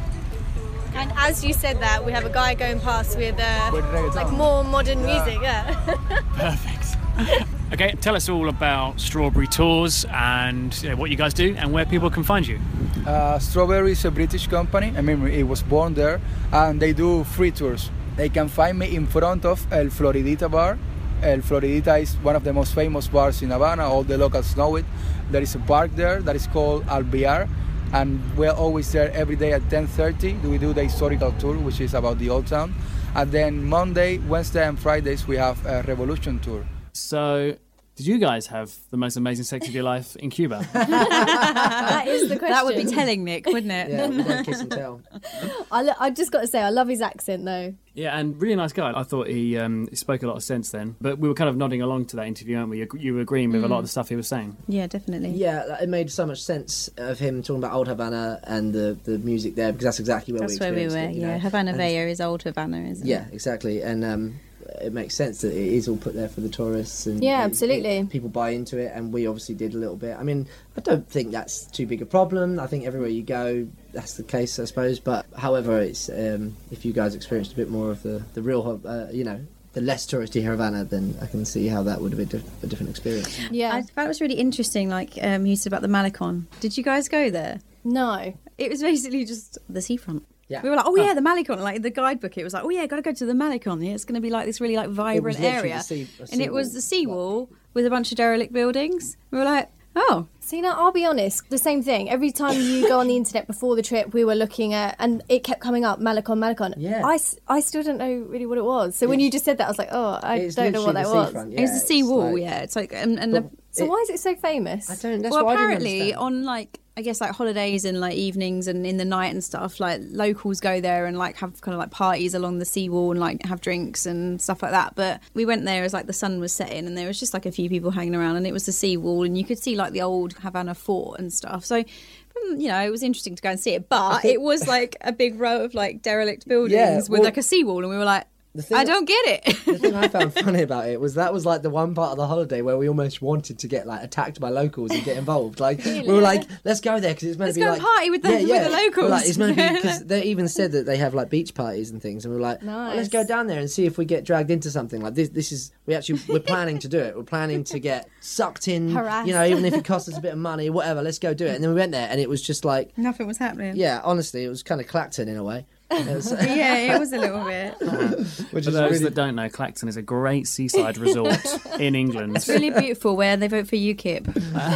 And as you said that, we have a guy going past with, uh, With reggaeton. like more modern Yeah. music, yeah. Perfect. Okay, tell us all about Strawberry Tours and you know, what you guys do and where people can find you. Uh, Strawberry is a British company. I mean, it was born there, and they do free tours. They can find me in front of El Floridita bar. El Floridita is one of the most famous bars in Havana. All the locals know it. There is a park there that is called Alvear, and we're always there every day at ten thirty. We do the historical tour, which is about the old town. And then Monday, Wednesday, and Fridays we have a Revolution tour. So Did you guys have the most amazing sex of your life in Cuba? That is the question. That would be telling, Nick, wouldn't it? Yeah, we don't kiss and tell. I, lo- I just got to say, I love his accent though. Yeah, and really nice guy. I thought he, um, he spoke a lot of sense then. But we were kind of nodding along to that interview, weren't we? You, you were agreeing with mm. a lot of the stuff he was saying. Yeah, definitely. Yeah, it made so much sense of him talking about Old Havana and the, the music there, because that's exactly where that's we experienced where we were, it. You yeah. know? Havana and, Vella is Old Havana, isn't yeah, it? Yeah, exactly. And um, it makes sense that it is all put there for the tourists. And Yeah, it, absolutely. It, people buy into it, and we obviously did a little bit. I mean, I don't think that's too big a problem. I think everywhere you go, that's the case, I suppose. But however, it's um, if you guys experienced a bit more of the, the real, uh, you know, the less touristy Havana, then I can see how that would have been a different experience. Yeah. I found it was really interesting, like um, you said about the Malecon. Did you guys go there? No. It was basically just the seafront. Yeah. We were like, oh yeah, the Malecon. Like the guidebook, it was like, oh yeah, got to go to the Malecon. Yeah, it's going to be like this really like vibrant literally area, the sea- a and it was seawall, the seawall with a bunch of derelict buildings. We were like, oh, See, now I'll be honest, the same thing. Every time you go on the internet before the trip, we were looking at, and it kept coming up, Malecon, Malecon. Yeah. I, s- I still don't know really what it was. So when It's- you just said that, I was like, oh, I It's don't know what that literally the was. seafront, it was yeah, the seawall. like- Yeah, it's like and, and But the, So it- why is it so famous? I don't. That's well, what I didn't apparently understand. on like I guess like holidays and like evenings and in the night and stuff, like locals go there and like have kind of like parties along the seawall and like have drinks and stuff like that. But we went there as like the sun was setting and there was just like a few people hanging around and it was the seawall and you could see like the old Havana fort and stuff. So mm, you know, it was interesting to go and see it, but it was like a big row of like derelict buildings Yeah, with well, like a seawall, and we were like, the thing I don't get it. The thing I found funny about it was that was like the one part of the holiday where we almost wanted to get like attacked by locals and get involved. Like we were like, let's go there because it's meant Let's to be go like and party with the- yeah, with yeah. the We're locals. like, it's meant to be because they even said that they have like beach parties and things, and we were like, oh, let's go Nice. down there and see if we get dragged into something like this. This is we actually we're planning to do it. We're planning to get sucked in, Harassed. you know, even if it costs us a bit of money, whatever. Let's go do it. And then we went there, and it was just like, Nothing was happening. yeah, honestly, it was kind of Clacton in a way. It was, yeah, it was a little bit. which For is those really that don't know, Clacton is a great seaside resort in England. It's really beautiful where they vote for UKIP.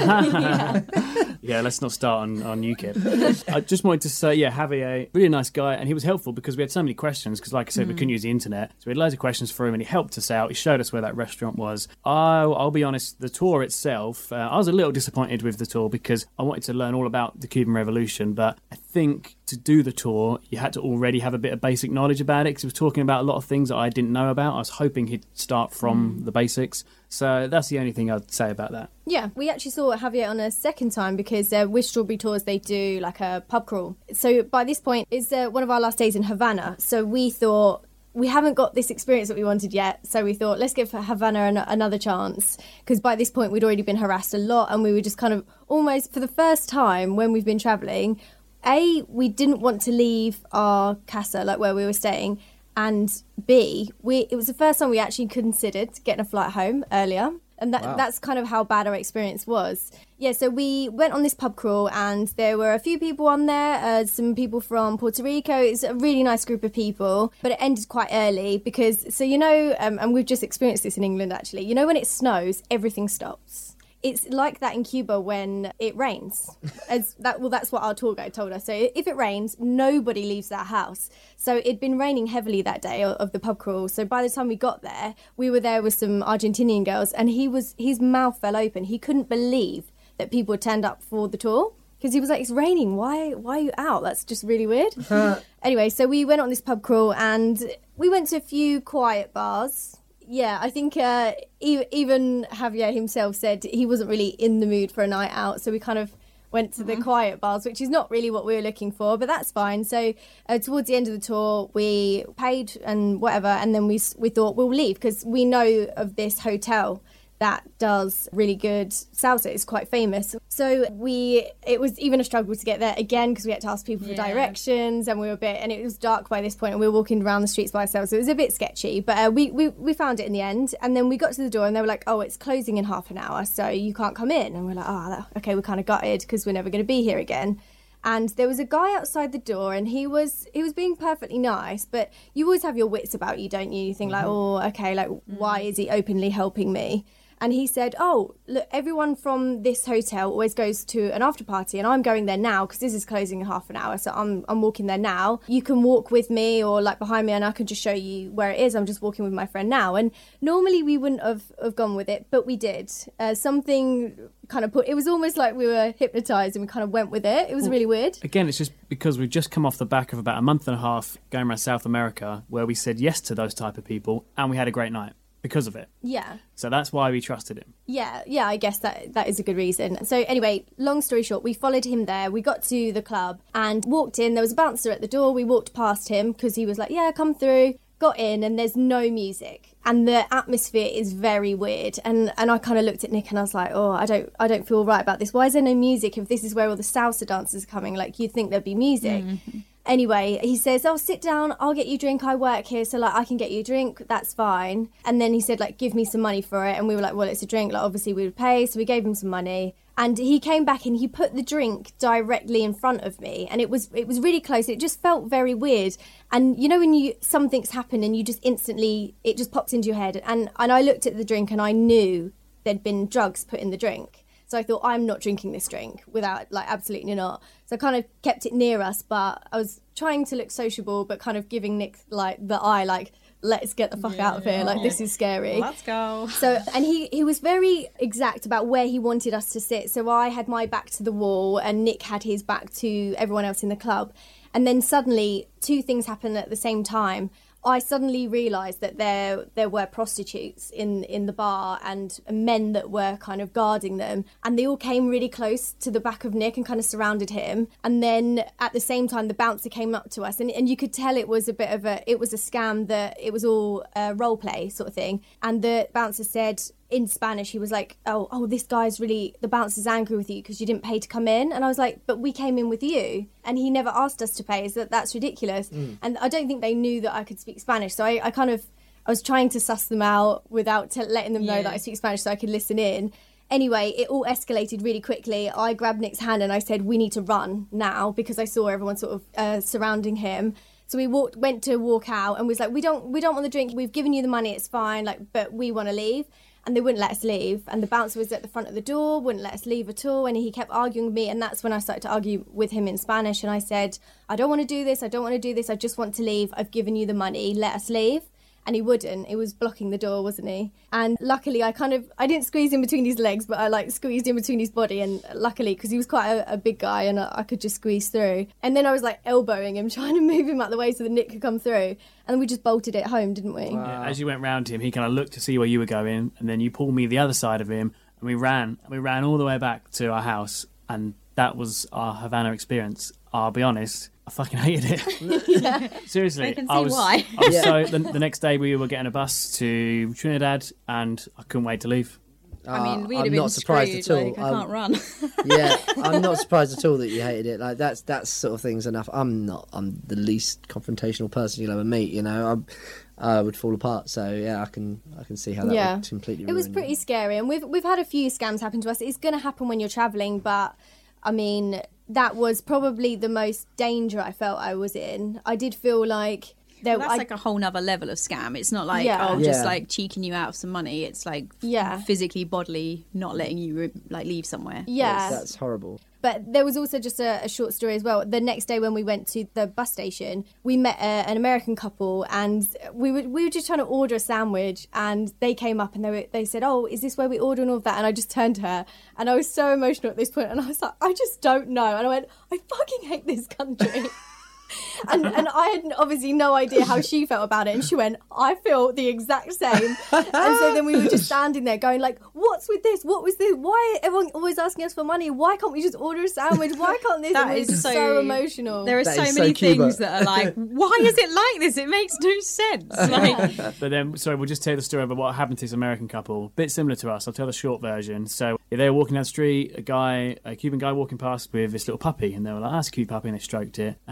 Yeah, let's not start on, on UKIP. I just wanted to say, yeah, Javier, really nice guy, and he was helpful because we had so many questions, because like I said, we couldn't use the internet. So we had loads of questions for him, and he helped us out. He showed us where that restaurant was. I'll, I'll be honest, the tour itself, uh, I was a little disappointed with the tour because I wanted to learn all about the Cuban Revolution, but I think to do the tour, you had to already have a bit of basic knowledge about it, because he was talking about a lot of things that I didn't know about. I was hoping he'd start from the basics. So that's the only thing I'd say about that. Yeah, we actually saw Javier on a second time because uh, with Strawberry Tours they do like a pub crawl. So by this point, it's uh, one of our last days in Havana. So we thought, we haven't got this experience that we wanted yet. So we thought, let's give Havana an- another chance. Because by this point, we'd already been harassed a lot. And we were just kind of almost, for the first time when we've been travelling, A, we didn't want to leave our casa, like where we were staying. And B, we it was the first time we actually considered getting a flight home earlier. And that, Wow. that's kind of how bad our experience was. Yeah, so we went on this pub crawl and there were a few people on there, uh, some people from Puerto Rico. It's a really nice group of people, but it ended quite early because, so you know, um, and we've just experienced this in England actually, you know when it snows, everything stops. It's like that in Cuba when it rains. As that, well, that's what our tour guide told us. So if it rains, nobody leaves their house. So it'd been raining heavily that day of of the pub crawl. So by the time we got there, we were there with some Argentinian girls, and he was his mouth fell open. He couldn't believe that people had turned up for the tour because he was like, "It's raining. Why? Why are you out? That's just really weird." Anyway, so we went on this pub crawl, and we went to a few quiet bars. Yeah, I think uh, e- even Javier himself said he wasn't really in the mood for a night out, so we kind of went to the quiet bars, which is not really what we were looking for, but that's fine. So uh, towards the end of the tour, we paid and whatever, and then we s- we thought we'll leave because we know of this hotel that does really good salsa. It's quite famous. So we, it was even a struggle to get there again because we had to ask people for Yeah. directions, and we were a bit, and it was dark by this point, and we were walking around the streets by ourselves. So it was a bit sketchy, but uh, we, we we found it in the end. And then we got to the door, and they were like, "Oh, it's closing in half an hour, so you can't come in." And we're like, "Oh, that, okay." We're kind of gutted because we're never going to be here again. And there was a guy outside the door, and he was he was being perfectly nice, but you always have your wits about you, don't you? You think like, "Oh, okay, like why is he openly helping me?" And he said, oh, look, everyone from this hotel always goes to an after party and I'm going there now because this is closing in half an hour. So I'm I'm walking there now. You can walk with me or like behind me and I can just show you where it is. I'm just walking with my friend now. And normally we wouldn't have, have gone with it, but we did. Uh, something kind of put, it was almost like we were hypnotised and we kind of went with it. It was really weird. Again, it's just because we've just come off the back of about a month and a half going around South America where we said yes to those type of people and we had a great night because of it. Yeah. So that's why we trusted him. Yeah, yeah, I guess that that is a good reason. So anyway, long story short, we followed him there. We got to the club and walked in. There was a bouncer at the door. We walked past him because he was like, yeah, come through. Got in and there's no music and the atmosphere is very weird. And and I kind of looked at Nick and I was like, oh, I don't I don't feel right about this. Why is there no music if this is where all the salsa dancers are coming? Like, you'd think there'd be music. Mm-hmm. Anyway, he says, oh, sit down, I'll get you a drink, I work here, so, like, I can get you a drink, that's fine. And then he said, like, give me some money for it, and we were like, well, it's a drink, like, obviously we would pay, so we gave him some money. And he came back and he put the drink directly in front of me, and it was it was really close, it just felt very weird. And, you know, when you something's happened and you just instantly, it just pops into your head, and, and I looked at the drink and I knew there'd been drugs put in the drink. So I thought, I'm not drinking this drink without, like, absolutely not. So I kind of kept it near us, but I was trying to look sociable, but kind of giving Nick, like, the eye, like, let's get the fuck yeah. out of here. Like, this is scary. Let's go. So, and he, he was very exact about where he wanted us to sit. So I had my back to the wall and Nick had his back to everyone else in the club. And then suddenly two things happened at the same time. I suddenly realised that there there were prostitutes in, in the bar and men that were kind of guarding them, and they all came really close to the back of Nick and kind of surrounded him. And then at the same time, the bouncer came up to us, and, and you could tell it was a bit of a it was a scam, that it was all uh, role play sort of thing. And the bouncer said, in Spanish, he was like, oh, oh, this guy's really, the bouncer's angry with you because you didn't pay to come in. And I was like, but we came in with you. And he never asked us to pay. Is that that's ridiculous. Mm. And I don't think they knew that I could speak Spanish. So I, I kind of, I was trying to suss them out without t- letting them know yeah. that I speak Spanish so I could listen in. Anyway, it all escalated really quickly. I grabbed Nick's hand and I said, we need to run now, because I saw everyone sort of uh, surrounding him. So we walked, went to walk out and was like, we don't, we don't want the drink. We've given you the money. It's fine. Like, but we want to leave. And they wouldn't let us leave. And the bouncer was at the front of the door, wouldn't let us leave at all. And he kept arguing with me. And that's when I started to argue with him in Spanish. And I said, I don't want to do this. I don't want to do this. I just want to leave. I've given you the money. Let us leave. And he wouldn't. He was blocking the door, wasn't he? And luckily, I kind of, I didn't squeeze in between his legs, but I like squeezed in between his body. And luckily, because he was quite a, a big guy and I, I could just squeeze through. And then I was like elbowing him, trying to move him out the way so that Nick could come through. And we just bolted it home, didn't we? Wow. Yeah, as you went round him, he kind of looked to see where you were going. And then you pulled me the other side of him and we ran. And we ran all the way back to our house. And that was our Havana experience. I'll be honest, I fucking hated it. Yeah. Seriously. I can see I was, why. I was Yeah. so, the, the next day we were getting a bus to Trinidad and I couldn't wait to leave. I mean, we'd I'm have been not surprised screwed, at all. like, I I'm- can't run. Yeah, I'm not surprised at all that you hated it. Like that's that's sort of thing's enough. I'm not. I'm the least confrontational person you'll ever meet. You know, I'm, I would fall apart. So yeah, I can I can see how that Yeah. would completely. It was ruin pretty you. scary. And we've, we've had a few scams happen to us. It's going to happen when you're travelling, but I mean, that was probably the most danger I felt I was in. I did feel like there Well, that's I, like a whole nother level of scam. It's not like, Yeah. oh, just Yeah. like cheeking you out of some money. It's like f- Yeah. physically, bodily, not letting you re- like leave somewhere. yeah. That's, that's horrible. But there was also just a, a short story as well. The next day when we went to the bus station, we met a, an American couple and we were we were just trying to order a sandwich and they came up and they were, they said, oh, is this where we order and all of that? And I just turned to her and I was so emotional at this point and I was like, I just don't know. And I went, I fucking hate this country. And and I had obviously no idea how she felt about it. And she went, I feel the exact same. And so then we were just standing there going like, what's with this? What was this? Why everyone always asking us for money? Why can't we just order a sandwich? Why can't this? That And it was is so, so- emotional. There are That so is so many Cuba. things that are like, why is it like this? It makes no sense. Like, But then, sorry, we'll just tell the story about what happened to this American couple. Bit similar to us. I'll tell the short version. So they were walking down the street, a guy, a Cuban guy walking past with this little puppy, and they were like, "That's a cute puppy," and they stroked it. And then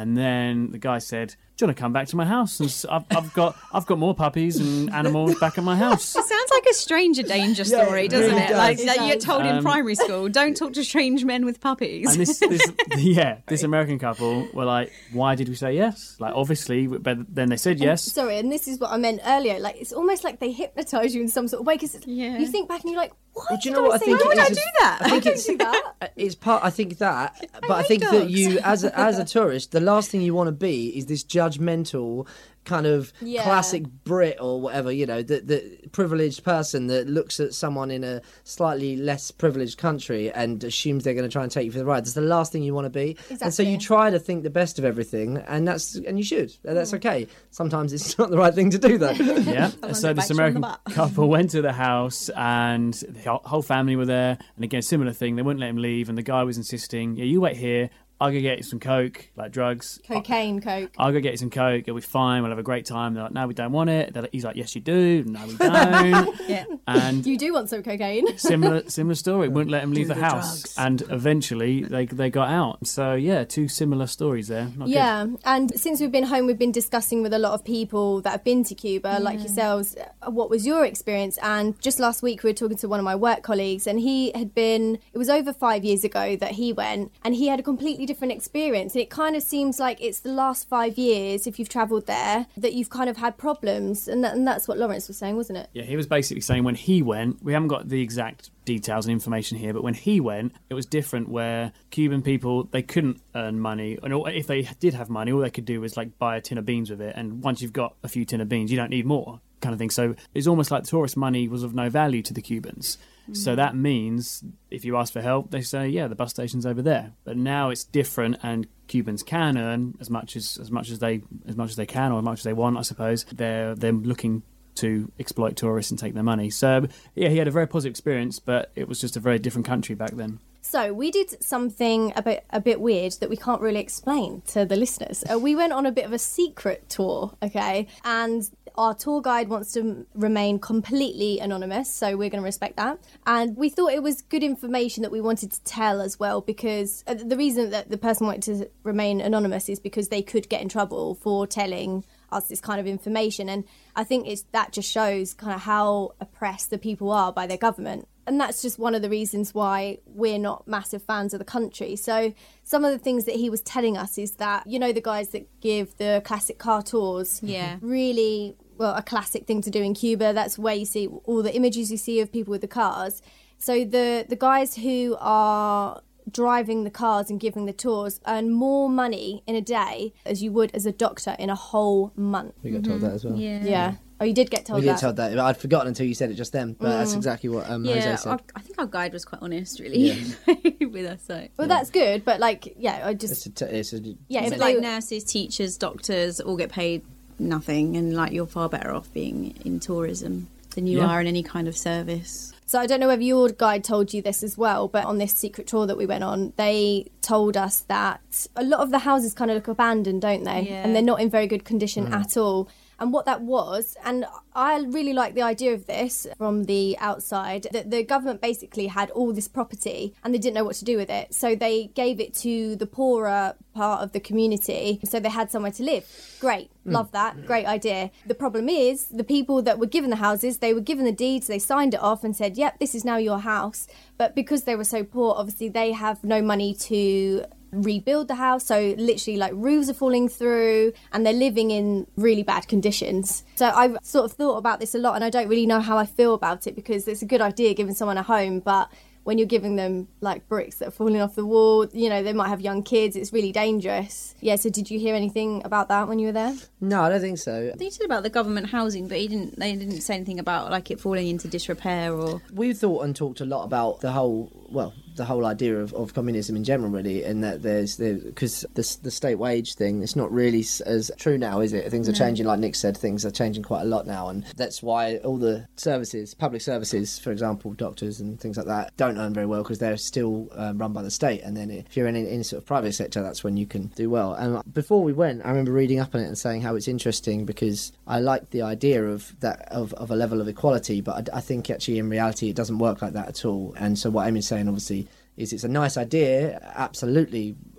then the guy said, "Do you want to come back to my house? And s- I've, I've got I've got more puppies and animals back at my house." It sounds like a stranger danger Yeah, story, it doesn't really it? does. Like It that you get does. told in Um, primary school, don't talk to strange men with puppies. And this, this yeah, this American couple were like, "Why did we say yes?" Like, obviously, but then they said yes. Sorry, and this is what I meant earlier. Like, it's almost like they hypnotise you in some sort of way because Yeah. you think back and you're like, "Why Well, do you did know what I say think that? it Why would is? I do that? I think don't it's- do that." It's part. I think that, but I, hate think that dogs. you, as a, as a tourist, the last thing you want to be is this judgmental kind of Yeah. classic Brit or whatever, you know, the the privileged person that looks at someone in a slightly less privileged country and assumes they're going to try and take you for the ride. That's the last thing you want to be. And so Exactly. you try to think the best of everything, and that's and you should. And that's okay. Sometimes it's not the right thing to do, though. Yeah. wanna So get this back to you on the American butt. couple went to the house, and the whole- whole family were there. And again, similar thing. They wouldn't let him leave, and the guy was insisting, "Yeah, you wait here. I'll go get you some coke, like drugs. Cocaine, coke. I'll go get you some coke. It'll be fine. We'll have a great time." They're like, "No, we don't want it." They're like, he's like, "Yes, you do." "No, we don't." Yeah. And You do want some cocaine. similar similar story. Wouldn't let him leave Do the the house, drugs. and eventually they they got out. So yeah, two similar stories there. Not good. Yeah, and since we've been home, we've been discussing with a lot of people that have been to Cuba, like yourselves, uh, what was your experience? And just last week, we were talking to one of my work colleagues, and he had been, it was over five years ago that he went, and he had a completely different experience. And it kind of seems like it's the last five years, if you've travelled there, that you've kind of had problems. And, that, and that's what Lawrence was saying, wasn't it? Yeah, he was basically saying when he went, we haven't got the exact details and information here, but when he went, it was different where Cuban people, they couldn't earn money. And all- if they did have money, all they could do was like buy a tin of beans with it. And once you've got a few tin of beans, you don't need more kind of thing. So it's almost like tourist money was of no value to the Cubans. So that means if you ask for help, they say, yeah, the bus station's over there. But now it's different, and Cubans can earn as much as as much as they as much as they can, or as much as they want, I suppose. They're they're looking to exploit tourists and take their money. So yeah, he had a very positive experience, but it was just a very different country back then. So we did something a bit a bit weird that we can't really explain to the listeners. Uh, we went on a bit of a secret tour, okay? And our tour guide wants to remain completely anonymous, so we're going to respect that. And we thought it was good information that we wanted to tell as well, because uh, the reason that the person wanted to remain anonymous is because they could get in trouble for telling us this kind of information. And I think it's that just shows kind of how oppressed the people are by their government. And that's just one of the reasons why we're not massive fans of the country. So some of the things that he was telling us is that, you know, the guys that give the classic car tours, Yeah. really, well, a classic thing to do in Cuba. That's where you see all the images you see of people with the cars. So the, the guys who are driving the cars and giving the tours earn more money in a day as you would as a doctor in a whole month. We got told that as well. Yeah. Yeah. Oh, you did get told We did that. told that. I'd forgotten until you said it just then, but that's exactly what um, Jose Yeah, said. I, I think our guide was quite honest, really, with us. So. Well, that's good, but like, yeah, I just It's a, t- it's a, yeah, But if like they- nurses, teachers, doctors all get paid nothing, and like you're far better off being in tourism than you Yeah. are in any kind of service. So I don't know whether your guide told you this as well, but on this secret tour that we went on, they told us that a lot of the houses kind of look abandoned, don't they? Yeah. And they're not in very good condition at all. And what that was, and I really like the idea of this from the outside, that the government basically had all this property and they didn't know what to do with it. So they gave it to the poorer part of the community so they had somewhere to live. Great. Love that. Great idea. The problem is the people that were given the houses, they were given the deeds, they signed it off and said, yep, this is now your house. But because they were so poor, obviously they have no money to rebuild the house, so literally like roofs are falling through and they're living in really bad conditions. So I've sort of thought about this a lot and I don't really know how I feel about it, because it's a good idea giving someone a home, but when you're giving them like bricks that are falling off the wall, you know, they might have young kids, it's really dangerous. Yeah, so did you hear anything about that when you were there? No, I don't think so. They said about the government housing, but he didn't. They didn't say anything about like it falling into disrepair or. We've thought and talked a lot about the whole, well, the whole idea of, of communism in general, really, and that there's because the, the state wage thing, it's not really s- as true now, is it? Things are changing, like Nick said, things are changing quite a lot now, and that's why all the services, public services, for example, doctors and things like that, don't earn very well because they're still um, run by the state. And then if you're in any sort of private sector, that's when you can do well. And before we went, I remember reading up on it and saying how it's interesting because I like the idea of that of, of a level of equality, but I, I think actually in reality it doesn't work like that at all. And so what Amy's saying, obviously, is it's a nice idea, absolutely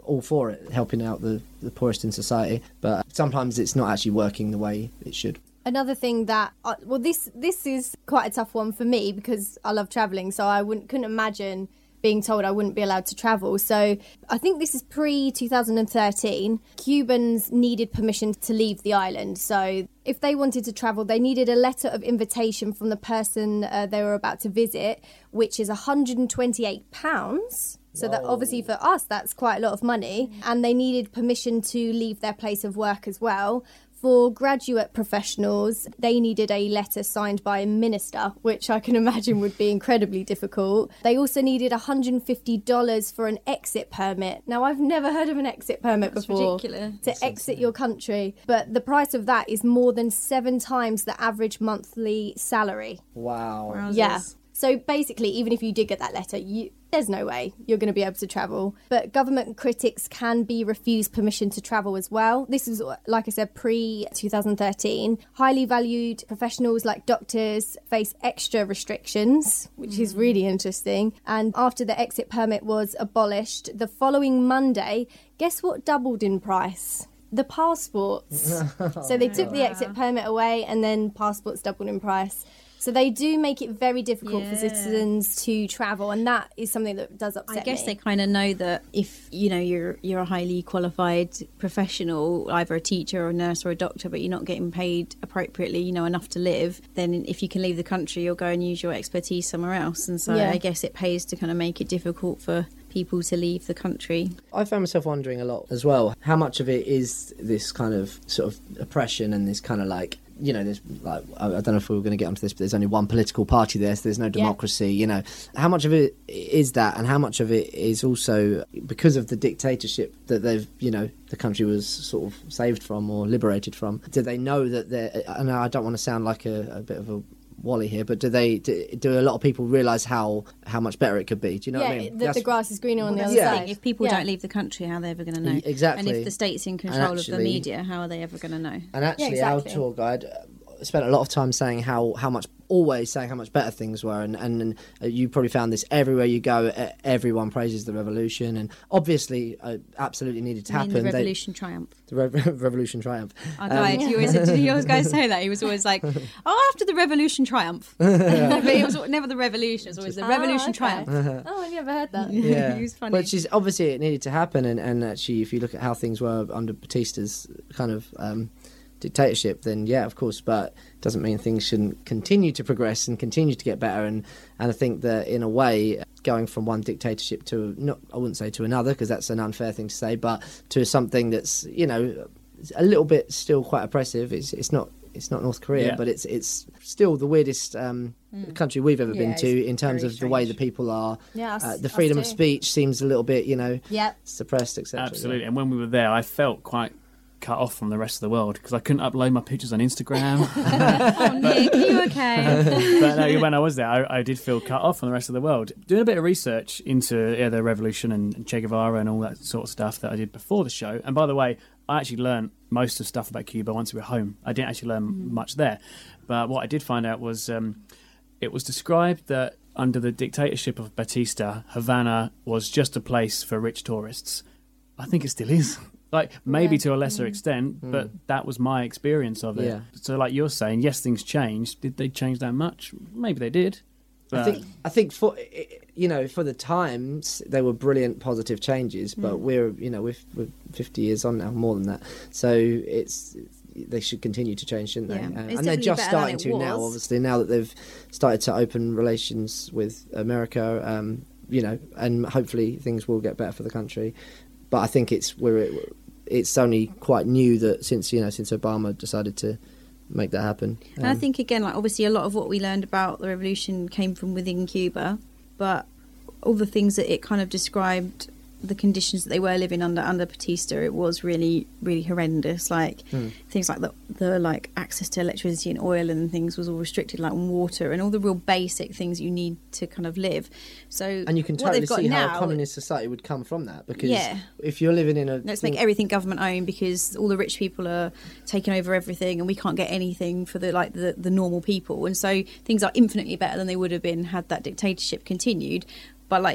all for it, helping out the, the poorest in society. But sometimes it's not actually working the way it should. Another thing that, uh, well, this this is quite a tough one for me because I love travelling, so I wouldn't couldn't imagine being told I wouldn't be allowed to travel. So I think this is pre twenty thirteen. Cubans needed permission to leave the island. So if they wanted to travel, they needed a letter of invitation from the person uh, they were about to visit, which is one hundred twenty-eight pounds. So that obviously for us, that's quite a lot of money. And they needed permission to leave their place of work as well. For graduate professionals, they needed a letter signed by a minister, which I can imagine would be incredibly difficult. They also needed one hundred fifty dollars for an exit permit. Now, I've never heard of an exit permit That's before. ridiculous. To That's exit your country. But the price of that is more than seven times the average monthly salary. Wow. Wowzers. Yeah. So basically, even if you did get that letter, you, there's no way you're going to be able to travel. But government critics can be refused permission to travel as well. This is, like I said, pre twenty thirteen. Highly valued professionals like doctors face extra restrictions, which mm. is really interesting. And after the exit permit was abolished, the following Monday, guess what doubled in price? The passports. So they took the exit permit away and then passports doubled in price. So they do make it very difficult yeah. for citizens to travel, and that is something that does upset me. I guess me. They kind of know that if you know you're you're a highly qualified professional, either a teacher or a nurse or a doctor, but you're not getting paid appropriately, you know, enough to live, then if you can leave the country, you'll go and use your expertise somewhere else. And so yeah. I guess it pays to kind of make it difficult for people to leave the country. I found myself wondering a lot as well, how much of it is this kind of sort of oppression and this kind of like, you know, there's like, I don't know if we were going to get onto this, but there's only one political party there, so there's no democracy, yeah. you know. How much of it is that, and how much of it is also because of the dictatorship that they've, you know, the country was sort of saved from or liberated from? Do they know that they're, I know I don't want to sound like a, a bit of a Wally here, but do they do, do a lot of people realise how how much better it could be? Do you know yeah, what I mean? that That's, the grass is greener on well, the other yeah. side. If people yeah. don't leave the country, how are they ever going to know? Exactly. And if the state's in control actually, of the media, how are they ever going to know? And actually, yeah, exactly. our tour guide spent a lot of time saying how, how much, always saying how much better things were, and, and, and uh, you probably found this everywhere you go, uh, everyone praises the revolution, and obviously uh, absolutely needed to I happen. mean, the revolution they, triumph. The re- revolution triumph. Our guide, um, he always, did he always go say that? He was always like, oh, after the revolution triumph. But it was never the revolution, it was always the oh, revolution okay. triumph. Oh, I never heard that. Yeah, He was funny. which is obviously it needed to happen, and, and actually if you look at how things were under Batista's kind of um, dictatorship, then yeah, of course, but it doesn't mean things shouldn't continue to progress and continue to get better. And, and I think that in a way, going from one dictatorship to, not I wouldn't say to another, because that's an unfair thing to say, but to something that's, you know, a little bit still quite oppressive. It's it's not it's not North Korea, yeah. but it's it's still the weirdest um, mm. country we've ever yeah, been to in terms of strange. the way the people are. Yeah, us, uh, the freedom of too. speech seems a little bit, you know, Yep. suppressed, et cetera. Absolutely. And when we were there, I felt quite cut off from the rest of the world because I couldn't upload my pictures on Instagram. Oh, Nick, are you okay? But no, when I was there, I, I did feel cut off from the rest of the world. Doing a bit of research into yeah, the revolution and Che Guevara and all that sort of stuff that I did before the show. And by the way, I actually learned most of the stuff about Cuba once we were home. I didn't actually learn mm-hmm. much there. But what I did find out was um, it was described that under the dictatorship of Batista, Havana was just a place for rich tourists. I think it still is. Like, maybe yeah. to a lesser mm. extent, mm. but that was my experience of it. Yeah. So like you're saying, yes, things changed. Did they change that much? Maybe they did. I think I think for you know for the times they were brilliant positive changes, but mm. we're you know we're, we're fifty years on now, more than that. So it's they should continue to change, shouldn't they? Yeah. Uh, It's and they're definitely just better starting than to it now. was. Obviously, now that they've started to open relations with America, um, you know, and hopefully things will get better for the country. But I think it's we're it's only quite new that since you know since Obama decided to make that happen. And um, I think again, like obviously, a lot of what we learned about the revolution came from within Cuba, but all the things that it kind of described, the conditions that they were living under under Batista, it was really, really horrendous. Like mm. things like the the like access to electricity and oil and things was all restricted, like water and all the real basic things you need to kind of live. So and you can what totally they've got see now, how a communist society would come from that, because yeah. if you're living in a let's thing, make everything government owned because all the rich people are taking over everything and we can't get anything for the like the, the normal people, and so things are infinitely better than they would have been had that dictatorship continued. But like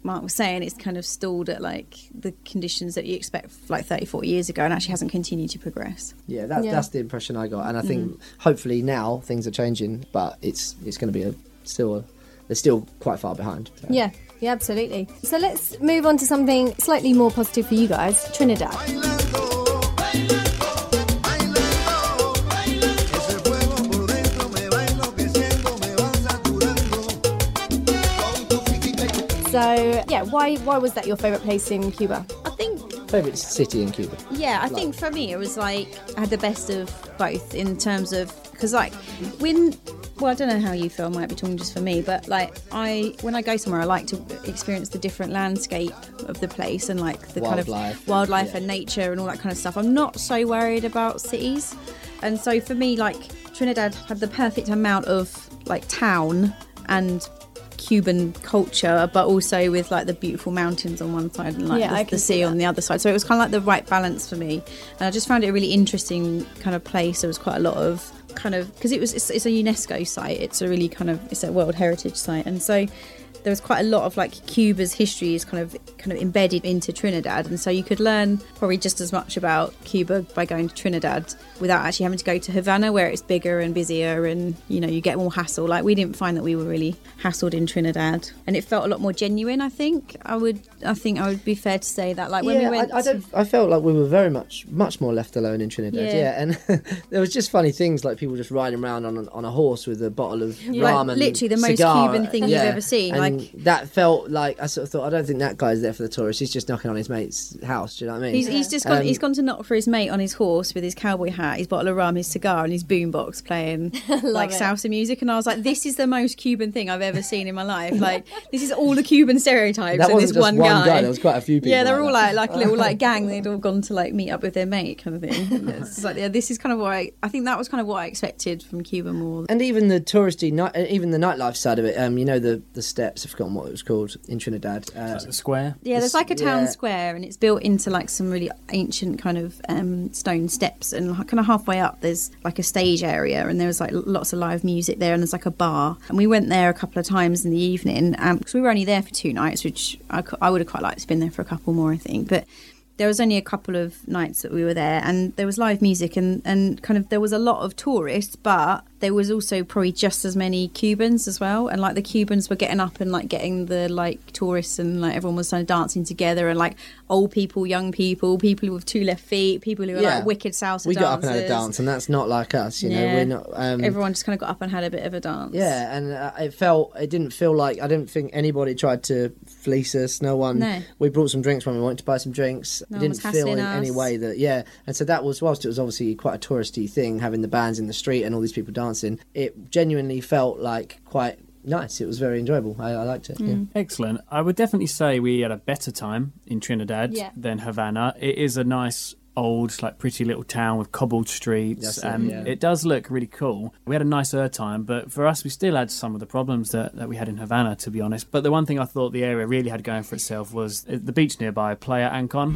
Mark was saying, it's kind of stalled at like the conditions that you expect like thirty, forty years ago, and actually hasn't continued to progress. Yeah, that, Yeah. that's the impression I got, and I think Mm. hopefully now things are changing, but it's it's going to be a still a, they're still quite far behind. So. Yeah, yeah, absolutely. So let's move on to something slightly more positive for you guys, Trinidad. So, yeah, why why was that your favourite place in Cuba? I think Favorite city in Cuba. Yeah, I think for me it was like I had the best of both in terms of because like when well I don't know how you feel, I might be talking just for me, but like I when I go somewhere I like to experience the different landscape of the place and like the kind Wildlife of wildlife and- and nature and all that kind of stuff. I'm not so worried about cities, and so for me like Trinidad had the perfect amount of like town and Cuban culture, but also with like the beautiful mountains on one side and like Yeah, I the, can the see sea that. on the other side. So it was kind of like the right balance for me, and I just found it a really interesting kind of place. There was quite a lot of kind of because it was it's, it's a UNESCO site. It's a really kind of it's a World Heritage site, and so there was quite a lot of like Cuba's history is kind of kind of embedded into Trinidad, and so you could learn probably just as much about Cuba by going to Trinidad without actually having to go to Havana, where it's bigger and busier, and you know you get more hassle. Like we didn't find that we were really hassled in Trinidad, and it felt a lot more genuine. I think I would I think I would be fair to say that like when yeah, we went I, I don't. I felt like we were very much, much more left alone in Trinidad. Yeah. Yeah, and there was just funny things like people just riding around on a, on a horse with a bottle of Like, ramen, literally the most cigar, Cuban thing you've yeah. ever seen, And like- that felt like I sort of thought, I don't think that guy's there for the tourists. He's just knocking on his mate's house. Do you know what I mean? He's, he's just gone. Um, he's gone to knock for his mate on his horse with his cowboy hat, his bottle of rum, his cigar, and his boombox playing like it. salsa music. And I was like, "This is the most Cuban thing I've ever seen in my life. Like, this is all the Cuban stereotypes That and this wasn't just one, one guy. guy, there was quite a few people Yeah, they're like all that. like like a little like gang. They'd all gone to like meet up with their mate, kind of thing. It's just like, yeah, this is kind of what I. I think that was kind of what I expected from Cuba more. And even the touristy night, even the nightlife side of it. Um, you know the the steps. I've forgotten what it was called in Trinidad. Uh, That's a square. Yeah, there's like a town Yeah. square, and it's built into like some really ancient kind of um, stone steps, and like, kind of halfway up there's like a stage area, and there was like lots of live music there, and there's like a bar, and we went there a couple of times in the evening because we were only there for two nights, which I, c- I would have quite liked to been there for a couple more, I think, but. There was only a couple of nights that we were there, and there was live music, and, and kind of there was a lot of tourists, but there was also probably just as many Cubans as well, and like the Cubans were getting up and like getting the like tourists, and like everyone was kind of dancing together, and like old people, young people, people with two left feet, people who were Yeah. like wicked salsa we dancers. got up and had a dance, and that's not like us. You know, Yeah. we're not. Um, Everyone just kind of got up and had a bit of a dance. Yeah, and uh, it felt. It didn't feel like. I didn't think anybody tried to fleece us. No one. No. We brought some drinks when we wanted to buy some drinks. No it one didn't was feel hassling in any us. way that. Yeah, and so that was whilst it was obviously quite a touristy thing, having the bands in the street and all these people dancing. It genuinely felt like quite nice. It was very enjoyable. I, I liked it. Mm. Yeah. Excellent. I would definitely say we had a better time in Trinidad Yeah. than Havana. It is a nice old, like pretty little town with cobbled streets, That's it, and yeah. it does look really cool. We had a nicer time, but for us, we still had some of the problems that, that we had in Havana, to be honest. But the one thing I thought the area really had going for itself was the beach nearby, Playa Ancon.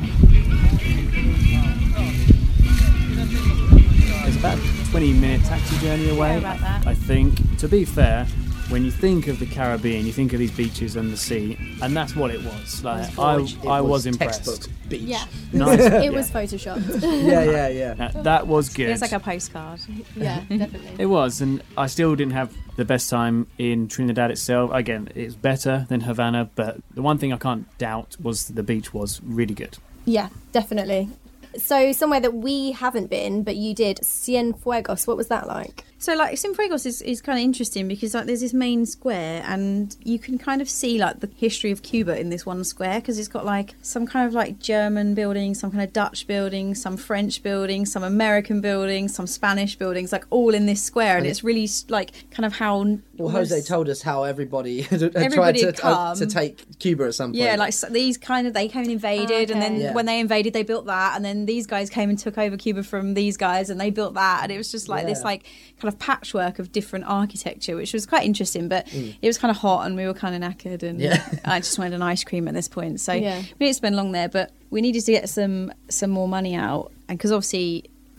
It's about a twenty minute taxi journey away, about that. I think. To be fair, when you think of the Caribbean, you think of these beaches and the sea, and that's what it was. Like I, It I was impressed. Textbook beach. Yeah, Nice. it Yeah. was photoshopped. yeah, yeah, yeah. That, that was good. It's like a postcard. yeah, definitely. It was, and I still didn't have the best time in Trinidad itself. Again, it's better than Havana, but the one thing I can't doubt was the beach was really good. Yeah, definitely. So somewhere that we haven't been, but you did, Cienfuegos. What was that like? So like Cienfuegos is, is kind of interesting because like there's this main square, and you can kind of see like the history of Cuba in this one square, because it's got like some kind of like German buildings, some kind of Dutch buildings, some French buildings, some American buildings, some Spanish buildings, like all in this square, and it's really like kind of how Well, Jose told us how everybody had tried Everybody to, had uh, come. to take Cuba at some point. Yeah, like so these kind of they came and invaded, Oh, and okay. then Yeah. when they invaded, they built that, and then these guys came and took over Cuba from these guys, and they built that, and it was just like this Yeah. like kind of patchwork of different architecture, which was quite interesting. But Mm. it was kind of hot, and we were kind of knackered, and Yeah. I just wanted an ice cream at this point. So Yeah. we didn't spend long there, but we needed to get some some more money out, and because obviously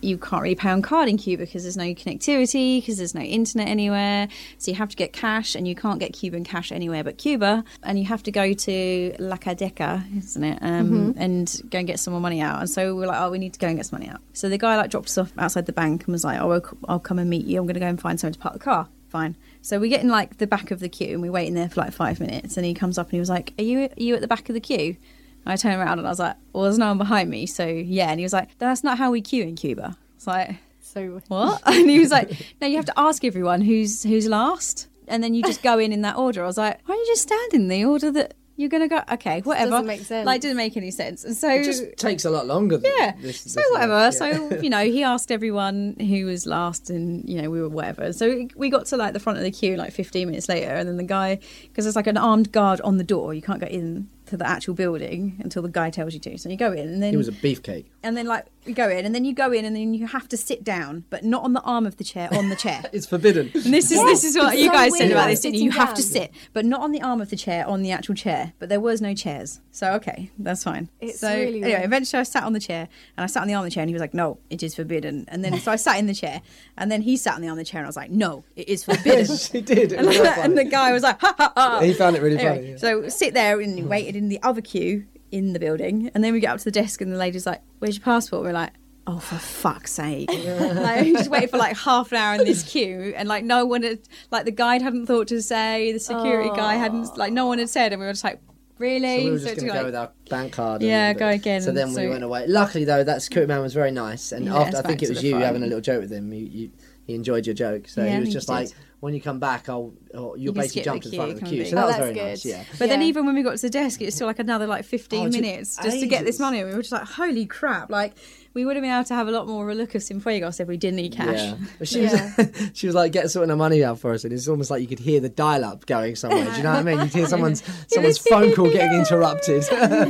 you can't really pay on card in Cuba because there's no connectivity, because there's no internet anywhere. So you have to get cash, and you can't get Cuban cash anywhere but Cuba. And you have to go to La Cadeca, isn't it? Um, mm-hmm. And go and get some more money out. And so we're like, oh, we need to go and get some money out. So the guy like dropped us off outside the bank and was like, oh, I'll, I'll come and meet you. I'm going to go and find somewhere to park the car. Fine. So we get in like the back of the queue and we wait in there for like five minutes. And he comes up and he was like, are you, are you at the back of the queue? I turned around and I was like, well, there's no one behind me. So, yeah. And he was like, that's not how we queue in Cuba. It's like, so what? And he was like, no, you have to ask everyone who's who's last. And then you just go in in that order. I was like, why don't you just stand in the order that you're going to go? Okay, whatever. Doesn't make sense. Like, didn't make any sense. And so it just takes a lot longer. Than yeah. This, so this whatever. Yeah. So, you know, he asked everyone who was last and, you know, we were whatever. So we got to like the front of the queue like fifteen minutes later. And then the guy, because there's like an armed guard on the door. You can't go in to the actual building until the guy tells you to. So you go in and then... He was a beefcake. And then like you go in and then you go in and then you have to sit down, but not on the arm of the chair, on the chair. It's forbidden. And this is Yes, this is what it's you so guys said weird, about like this, didn't you? sitting You have to down. sit, but not on the arm of the chair, on the actual chair. But there was no chairs. So okay, that's fine. It's so really anyway, weird. eventually I sat on the chair and I sat on the arm of the chair and he was like, no, it is forbidden. And then so I sat in the chair and then he sat on the arm of the chair and I was like, no, it is forbidden. Yes, he did. It And, was quite and the funny. guy was like, ha ha ha. He found it really Anyway, funny. Yeah. So sit there and we waited in the other queue in the building, and then we get up to the desk and the lady's like, where's your passport? We're like, oh, for fuck's sake. Like, we just waited for like half an hour in this queue, and like no one had, like the guide hadn't thought to say, the security Oh. guy hadn't, like no one had said, and we were just like, really? So we were So just it going to took, go like- with our bank card. Yeah, and- go again. So then So- we went away. Luckily, though, that security man was very nice. And Yeah, after, I it's think back it to was the you front. having a little joke with him. You, you, he enjoyed your joke. So Yeah, he I was think just he like, did. when you come back, I'll, oh, you'll can basically skip jump the to the front of the queue, queue. can So be. that Oh, was that's very good. nice, yeah. But then Yeah. even when we got to the desk, it was still like another like fifteen Oh, it took minutes just to get this ages. money. And we were just like, holy crap. Like, we would have been able to have a lot more of a look of Cienfuegos if we didn't need cash. Yeah. But she Yeah. was she was like getting sorting her money out for us, and it's almost like you could hear the dial-up going somewhere. Do you know what I mean? You could hear someone's someone's phone call getting interrupted.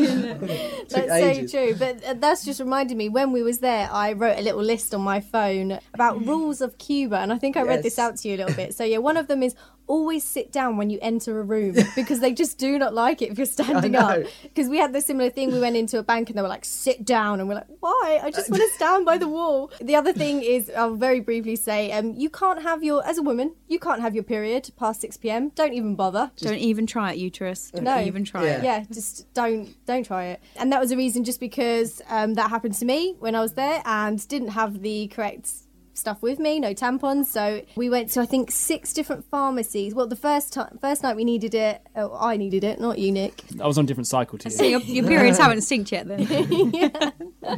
Took That's ages. so true. But uh, that's just reminded me, when we was there, I wrote a little list on my phone about rules of Cuba, and I think I read this Yes. out to you a little bit. So yeah, one of them is always sit down when you enter a room, because they just do not like it if you're standing I up. know. Because we had the similar thing. We went into a bank and they were like, sit down, and we're like, why? I just want to stand by the wall. The other thing is, I'll very briefly say, um, you can't have your, as a woman, you can't have your period past six p.m. Don't even bother. Don't even try it, uterus. Don't No. even try Yeah. it. Yeah, just don't don't try it. And that was a reason, just because um, that happened to me when I was there and didn't have the correct stuff with me, no tampons. So we went to, I think, six different pharmacies. Well, the first time, first night we needed it. Oh, I needed it, not you, Nick. I was on a different cycle to So you. your, your periods haven't synced yet then.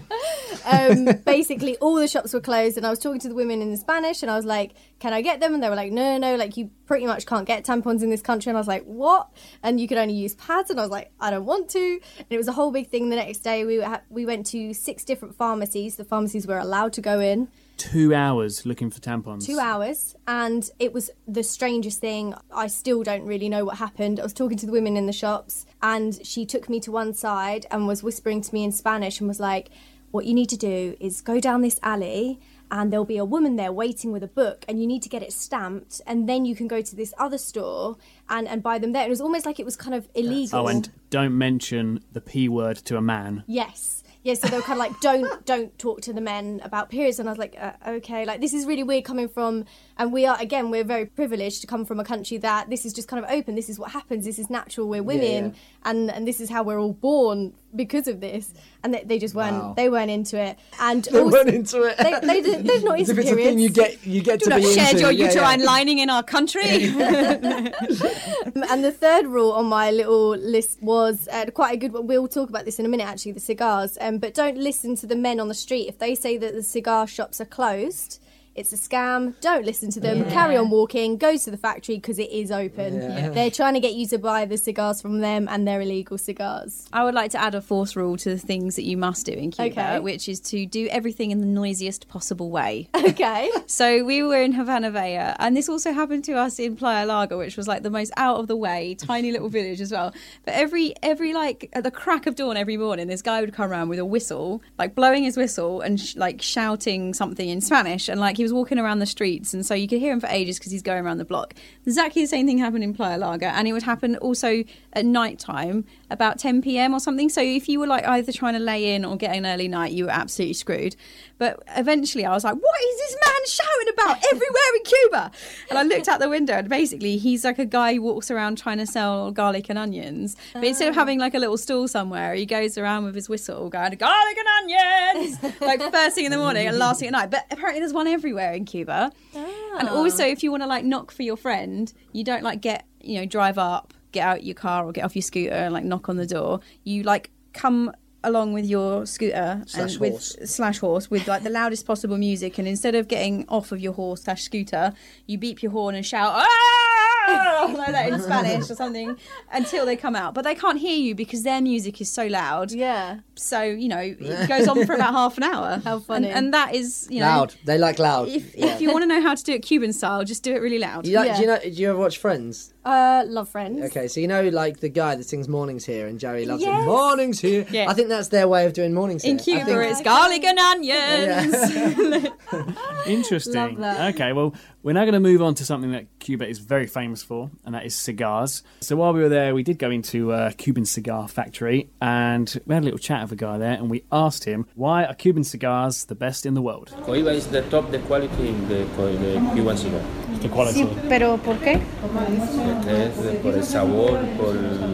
Um, basically, all the shops were closed, and I was talking to the women in Spanish, and I was like, "Can I get them?" And they were like, "No, no, like you pretty much can't get tampons in this country." And I was like, "What?" And you could only use pads, and I was like, "I don't want to." And it was a whole big thing. The next day, we were, we went to six different pharmacies. The pharmacies were allowed to go in. Two hours looking for tampons. Two hours, and it was the strangest thing. I still don't really know what happened. I was talking to the women in the shops, and she took me to one side and was whispering to me in Spanish and was like, what you need to do is go down this alley, and there'll be a woman there waiting with a book, and you need to get it stamped, and then you can go to this other store and, and buy them there. And it was almost like it was kind of illegal. Oh, and don't mention the P word to a man. Yes. Yeah, so they were kind of like, don't don't talk to the men about periods. And I was like, uh, okay, like this is really weird coming from, and we are, again, we're very privileged to come from a country that this is just kind of open. This is what happens. This is natural. We're women. Yeah, yeah. And, and this is how we're all born because of this. And they, they just weren't, Wow. they weren't into it. And They also, went into it. They, they, did- they're not As into if it's a periods. thing you get, you get Do to not be share into. your Yeah, uterine yeah. lining in our country. And the third rule on my little list was uh, quite a good one. We'll talk about this in a minute, actually, the cigars. Um, but don't listen to the men on the street. If they say that the cigar shops are closed, it's a scam. Don't listen to them. Yeah. Carry on walking. Go to the factory because it is open. Yeah. They're trying to get you to buy the cigars from them, and they're illegal cigars. I would like to add a fourth rule to the things that you must do in Cuba, Okay. which is to do everything in the noisiest possible way. Okay. So we were in Havana Vella, and this also happened to us in Playa Larga, which was like the most out of the way, tiny little village as well. But every every like at the crack of dawn every morning, this guy would come around with a whistle, like blowing his whistle and sh- like shouting something in Spanish, and like he was walking around the streets, and so you could hear him for ages because he's going around the block. Exactly the same thing happened in Playa Larga, and it would happen also at night time, about ten p.m. or something. So if you were like either trying to lay in or get an early night, you were absolutely screwed. But eventually I was like, what is this man shouting about everywhere in Cuba? And I looked out the window, and basically he's like a guy who walks around trying to sell garlic and onions. But oh. instead of having like a little stall somewhere, he goes around with his whistle going, garlic and onions, like first thing in the morning and last thing at night. But apparently there's one everywhere in Cuba. Oh. And also if you want to like knock for your friend, you don't like get, you know, drive up, get out your car or get off your scooter and like knock on the door. You like come along with your scooter slash and with horse. slash horse with like the loudest possible music, and instead of getting off of your horse slash scooter, you beep your horn and shout ah! like that in Spanish or something until they come out. But they can't hear you because their music is so loud. Yeah. So you know it goes on for about half an hour. How funny! And, and that is you know loud. They like loud. If, yeah. if you want to know how to do it Cuban style, just do it really loud. You like, Yeah. Do you know? Do you ever watch Friends? Uh, love Friends. Okay, so you know, like the guy that sings "Mornings Here" and Jerry loves Yes. it. Mornings here. Yeah. I think that's their way of doing mornings here. In I Cuba, think- it's garlic and onions. Interesting. Love that. Okay, well, we're now going to move on to something that Cuba is very famous for, and that is cigars. So while we were there, we did go into a Cuban cigar factory, and we had a little chat with a guy there, and we asked him, why are Cuban cigars the best in the world? Cohiba is the top the quality in the, the Cuban cigar. The quality. Sí, pero ¿por qué? Es por el sabor, por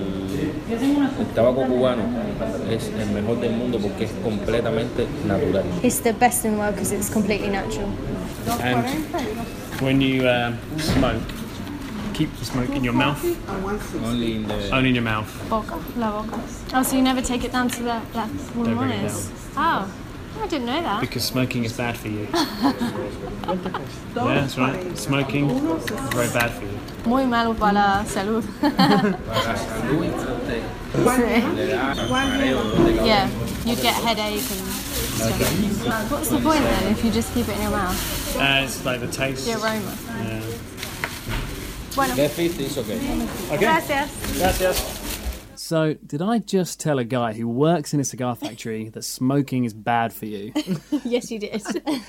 el tabaco cubano. Es el mejor del mundo porque es completamente natural. It's the best in the world because it's completely natural. And when you um, smoke, keep the smoke in your mouth, Only in the only in your mouth. Boca, la boca. Oh, so you never take it down to the las Don't bring it pulmones? Oh, I didn't know that. Because smoking is bad for you. Yeah, that's right. Smoking is very bad for you. Muy malo para la salud. para salud le da mareo. Yeah, you'd get a headache and stuff. What's the point then if you just keep it in your mouth? Uh, it's like the taste. The aroma. Yeah. Bueno, Get fifty is okay. gracias. Gracias. So, did I just tell a guy who works in a cigar factory that smoking is bad for you? Yes, you did.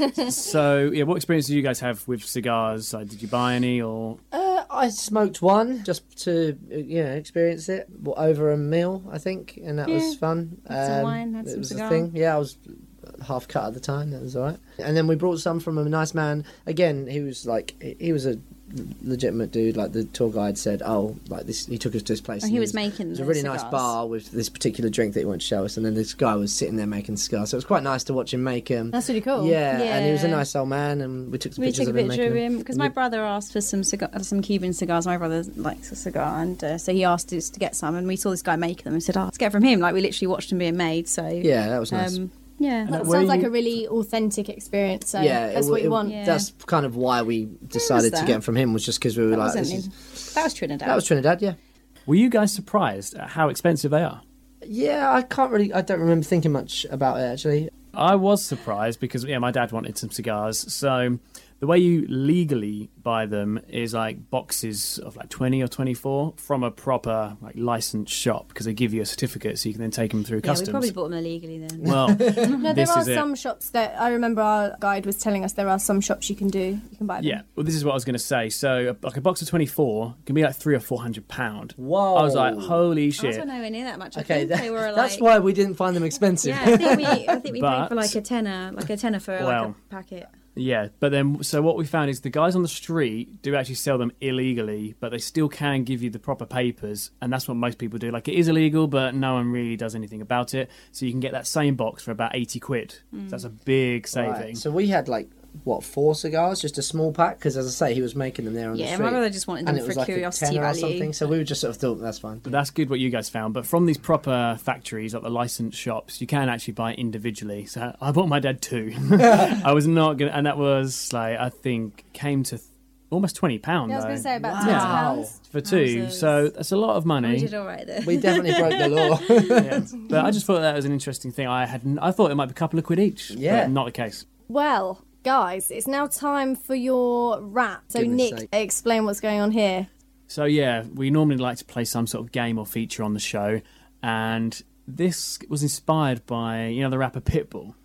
So, yeah, what experience do you guys have with cigars? Like, did you buy any or? Uh, I smoked one just to uh, you know experience it well, over a meal, I think, and that was Yeah. fun. Had some wine, had it some was cigar. a thing. Yeah, I was half cut at the time. That was all right. And then we brought some from a nice man. Again, he was like he- he was a legitimate dude. Like the tour guide said, oh, like this. He took us to this place. Oh, and he was making It was the a really nice cigars. bar with this particular drink that he wanted to show us, and then this guy was sitting there making cigars. So it was quite nice to watch him make them. That's really cool. Yeah, and he was a Yeah. nice old man, and we took some We pictures took a of him picture of making him them. because And my you- brother asked for some cigar, some Cuban cigars. My brother likes a cigar, and uh, so he asked us to get some, and we saw this guy make them. And said, "Oh, let's get from him." Like we literally watched them being made. So Yeah, that was nice. um, yeah. That Were sounds like you- a really authentic experience. So yeah, that's it- what you it- want. Yeah. That's kind of why we decided to that? get them from him, was just because we were That, like, wasn't this in- is, that was Trinidad. that was Trinidad, yeah. Were you guys surprised at how expensive they are? Yeah, I can't really, I don't remember thinking much about it actually. I was surprised because, yeah, my dad wanted some cigars. So the way you legally buy them is like boxes of like twenty or twenty-four from a proper like licensed shop, because they give you a certificate so you can then take them through yeah, customs. we probably bought them illegally then. Well, No, there this are is it. some shops that I remember our guide was telling us there are some shops you can do. You can buy them. Yeah, well, this is what I was going to say. So, like a box of twenty-four can be like three or four hundred pound. Whoa. I was like, holy Ours shit! were nowhere near that much. I Okay, think that- they were like. that's why we didn't find them expensive. Yeah, I think we, I think we But- paid for like a tenner, like a tenner for like Well. a packet. Yeah, but then so what we found is the guys on the street do actually sell them illegally, but they still can give you the proper papers, and that's what most people do. Like it is illegal, but no one really does anything about it. So you can get that same box for about eighty quid. So that's a big saving. Right, so we had like, what, four cigars, just a small pack? Because as I say, he was making them there on the Yeah, street. my brother just wanted and them it for was like curiosity a tenner or value. something, so we were just sort of thought, that's fine. But that's good what you guys found. But from these proper factories, like the licensed shops, you can actually buy individually. So I bought my dad two. I was not gonna, and that was like I think came to th- almost twenty pound. Yeah, I was going to say about Wow. twenty pounds. for two. Wowzers. So that's a lot of money. We did all right there. We definitely broke the law. Yeah. But I just thought that was an interesting thing. I had, I thought it might be a couple of quid each. Yeah. but not the case. Well, guys, it's now time for your rap. So, Goodness Nick, sake. explain what's going on here. So yeah, we normally like to play some sort of game or feature on the show, and this was inspired by, you know, the rapper Pitbull.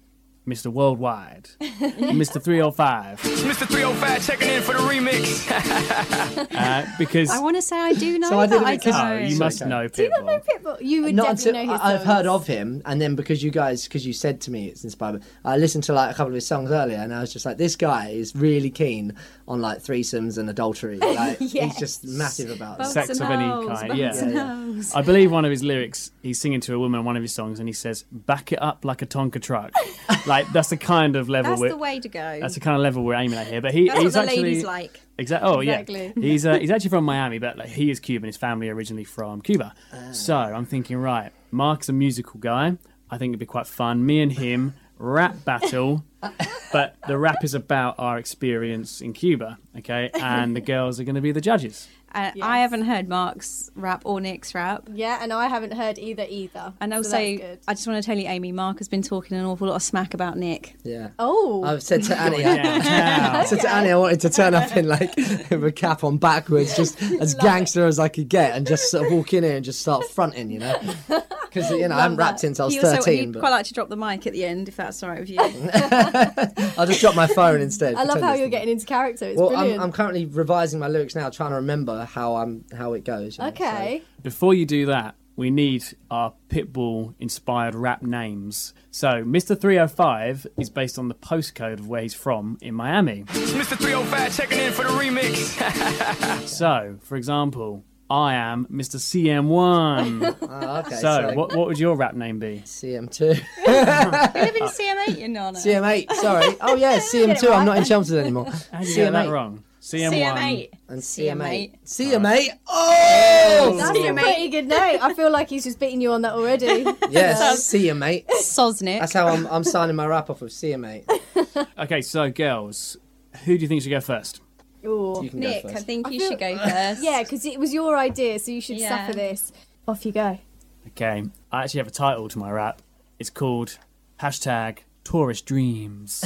Mister Worldwide, Mister three oh five. Mister three oh five checking in for the remix. uh, because I want to say I do know So I that. didn't I because- oh, don't. you must Okay. know Do you not know Pitbull. Pitbull? You would Not definitely until know his I- I've heard songs. of him, and then because you guys, because you said to me it's inspired. I listened to like a couple of his songs earlier, and I was just like, this guy is really keen on like threesomes and adultery. Like Yes. he's just massive about Both it. Sex and of any hoes, kind, both yeah. and Yeah, hoes. I believe one of his lyrics, he's singing to a woman on one of his songs, and he says, "Back it up like a Tonka truck." Like that's the kind of level. That's we're, the way to go. That's the kind of level we're aiming at here. But he, That's he's what the actually ladies like. Exactly. Oh Exactly. yeah. He's uh, he's actually from Miami, but like, he is Cuban. His family are originally from Cuba. Ah. So I'm thinking, right, Mark's a musical guy. I think it'd be quite fun. Me and him rap battle, but the rap is about our experience in Cuba. Okay, and the girls are going to be the judges. Uh, Yes. I haven't heard Mark's rap or Nick's rap. Yeah, and I haven't heard either either. And so also, that's good. I just want to tell you, Amy, Mark has been talking an awful lot of smack about Nick. Yeah. Oh. I've said to Annie, Yeah. I said to Annie, I wanted to turn up in like with a cap on backwards, just as gangster as I could get, and just sort of walk in here and just start fronting, you know. Because you know I haven't rapped since I was He also, thirteen. he'd But quite like to drop the mic at the end, if that's all right with you. I'll just drop my phone instead. I love pretend how it's you're not. getting into character. It's Well, I'm, brilliant. I'm currently revising my lyrics now, trying to remember how I'm how it goes. You know, Okay. Before you do that, we need our Pitbull-inspired rap names. So, Mister three oh five is based on the postcode of where he's from in Miami. Mister three oh five checking in for the remix. So, for example, I am Mister C M one. So, oh, okay. So, what what would your rap name be? C M two, You live in C M eight, you know. C M eight. Sorry. Oh yeah, C M two. I'm not in Chelmsford anymore. How did you C M get that eight wrong? C M one. C M eight. and C M eight. C M eight. C M eight. Oh, That's a C M eight. pretty good name. I feel like he's just beating you on that already. yes, C M eight. Sosnick. That's how I'm I'm signing my rap off with C M eight. Okay, so girls, who do you think should go first? Ooh. You can Nick, go I first. think I you feel- should go first. Yeah, because it was your idea, so you should Yeah. suffer this. Off you go. Okay, I actually have a title to my rap. It's called hashtag Tourist Dreams.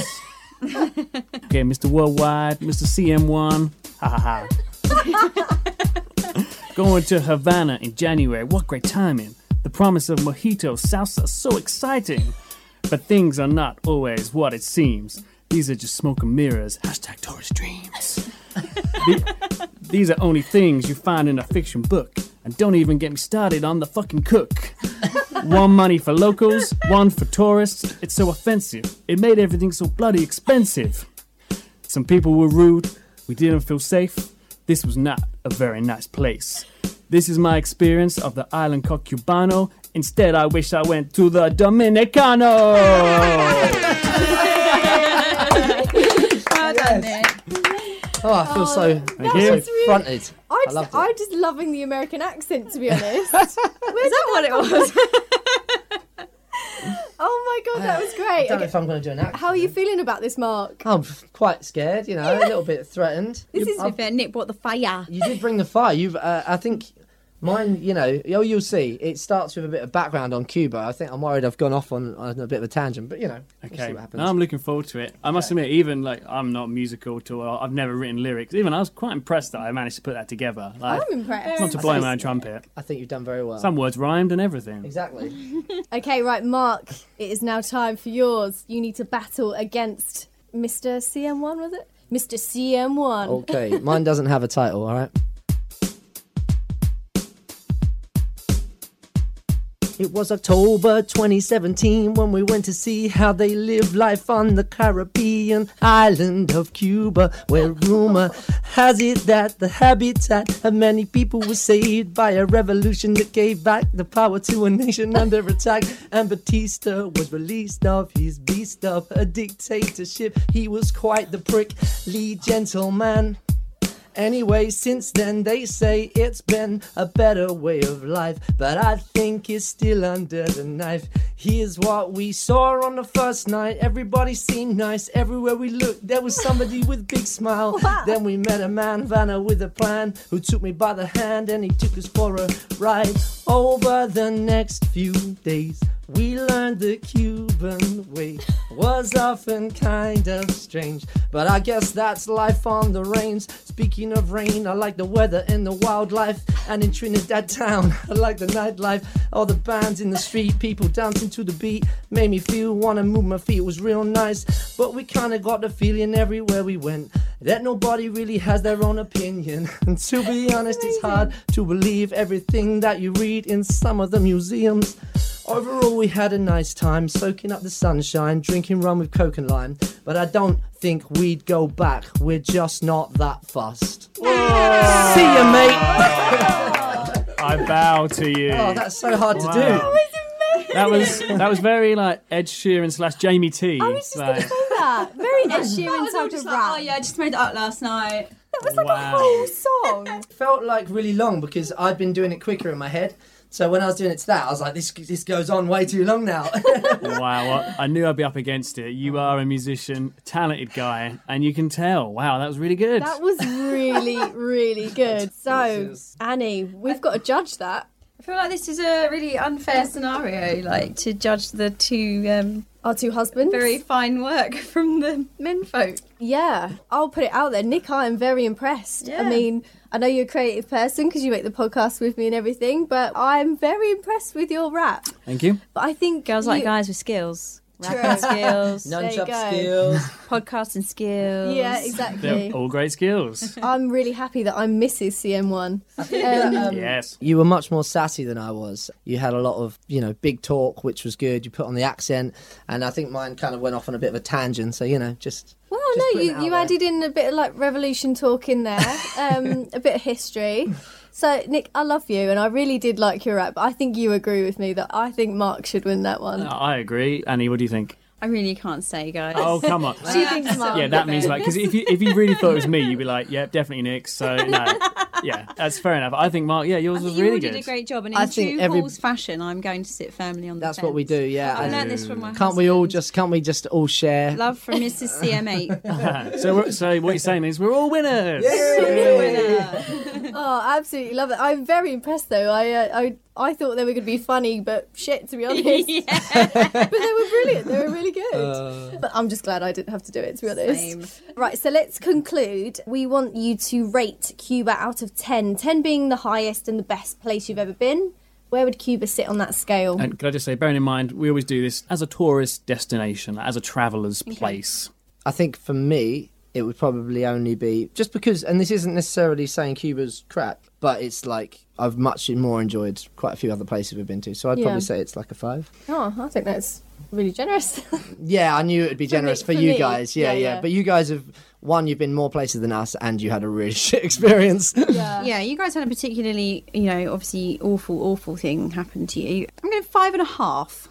Okay, Mister Worldwide, Mister C M one, ha ha ha. Going to Havana in January, what great timing. The promise of mojito salsa, so exciting. But things are not always what it seems. These are just smoke and mirrors, hashtag Tourist Dreams. The- these are only things you find in a fiction book. And don't even get me started on the fucking cook. One money for locals, one for tourists. It's so offensive. It made everything so bloody expensive. Some people were rude. We didn't feel safe. This was not a very nice place. This is my experience of the island called Cubano. Instead, I wish I went to the Dominicano. Well done, Nick. Oh, I feel so, Thank so you. was really- fronted. I I loved just, it. I'm just loving the American accent, to be honest. Is that what it was? Oh my god, that was I great. don't know Okay, if I'm going to do an act. how are you feeling about this, Mark? I'm quite scared, you know, a little bit threatened. This You- is to be fair. Nick brought the fire. You did bring the fire. You've, uh, I think, mine. You know, oh, you'll see. It starts with a bit of background on Cuba. I think I'm worried I've gone off on, on a bit of a tangent, but you know, we'll see Okay, what happens. now I'm looking forward to it. I must admit, even like I'm not musical at all. I've never written lyrics. Even I was quite impressed that I managed to put that together. Like, I'm impressed. not to blow my own trumpet. I think you've done very well. Some words rhymed and everything. Exactly. Okay, right, Mark, it is now time for yours. You need to battle against Mister C M one, was it? Mister C M one. Okay, mine doesn't have a title. All right. It was October twenty seventeen when we went to see how they live life on the Caribbean island of Cuba, where rumor has it that the habitat of many people was saved by a revolution that gave back the power to a nation under attack. And Batista was released of his beast of a dictatorship. He was quite the prickly gentleman. Anyway, since then they say it's been a better way of life, but I think it's still under the knife. Here's what we saw on the first night. Everybody seemed nice. Everywhere we looked, there was somebody with a big smile. Wow. Then we met a man, Vanna, with a plan, who took me by the hand and he took us for a ride. Over the next few days, we learned the Cuban way was often kind of strange, but I guess that's life on the range. Speaking of rain, I like the weather and the wildlife, and in Trinidad town, I like the nightlife. All the bands in the street, people dancing to the beat. Made me feel, wanna move my feet, it was real nice. But we kinda got the feeling everywhere we went that nobody really has their own opinion. And to be honest, it's hard to believe everything that you read in some of the museums. Overall, we had a nice time, soaking up the sunshine, drinking rum with coke and lime. But I don't think we'd go back, we're just not that fussed. See ya, mate! I bow to you. Oh, that's so hard Wow. to do. That was that was very like Ed Sheeran slash Jamie T. I was just like, going to say that. Very Ed I Sheeran was all type just of like, rap. oh yeah, I just made that up last night. That was like Wow. a whole song. Felt like really long because I'd been doing it quicker in my head. So when I was doing it to that, I was like, this this goes on way too long now. wow, well, I knew I'd be up against it. You are a musician, talented guy, and you can tell. Wow, that was really good. That was really, really good. So, Annie, we've got to judge that. I feel like this is a really unfair scenario, like to judge the two um, Our two husbands. very fine work from the menfolk. Yeah, I'll put it out there. Nick, I am very impressed. I Yeah. mean, I know you're a creative person because you make the podcast with me and everything, but I'm very impressed with your rap. Thank you. But I think Girls like you- guys with skills. True. Rapping skills, There you Nunchuck go. skills. podcasting skills. Yeah, They're exactly. all great skills. I'm really happy that I'm Missus C M one. Um, Yes. You were much more sassy than I was. You had a lot of, you know, big talk, which was good. You put on the accent, and I think mine kind of went off on a bit of a tangent. So, you know, just... Well, Just no, putting you, it out you there. added in a bit of like revolution talk in there, um, a bit of history. So, Nick, I love you, and I really did like your rap. But I think you agree with me that I think Mark should win that one. I agree. Annie, what do you think? I really can't say, guys. Oh, come on. She thinks Mark. Yeah, that means like, because if you, if you really thought it was me, you'd be like, yeah, definitely Nick. So, no. Yeah, that's fair enough. I think, Mark, yeah, yours I was think you really all good. did a great job, and in I think true every- Halls fashion, I'm going to sit firmly on the That's fence. what we do, yeah. I And learned this from my can't husband. we all just, can't we just all share? Love from Missus C M eight. so, we're, so what you're saying is we're all winners. Oh, absolutely love it. I'm very impressed, though. I, uh, I, I thought they were going to be funny, but shit, to be honest. But they were brilliant. They were really good. But I'm just glad I didn't have to do it, to be honest. Same. Right, so let's conclude. We want you to rate Cuba out of ten. ten being the highest and the best place you've ever been. Where would Cuba sit on that scale? And can I just say, bearing in mind, we always do this as a tourist destination, as a traveller's place. I think for me, it would probably only be just because, and this isn't necessarily saying Cuba's crap, but it's like I've much more enjoyed quite a few other places we've been to. So I'd Yeah. probably say it's like a five. Oh, I think that's really generous. Yeah, I knew it would be generous me- for, for you me. guys. Yeah, Yeah, yeah, yeah. But you guys have, one, you've been more places than us, and you had a really shit experience. yeah. Yeah, you guys had a particularly, you know, obviously awful, awful thing happen to you. I'm going five and a half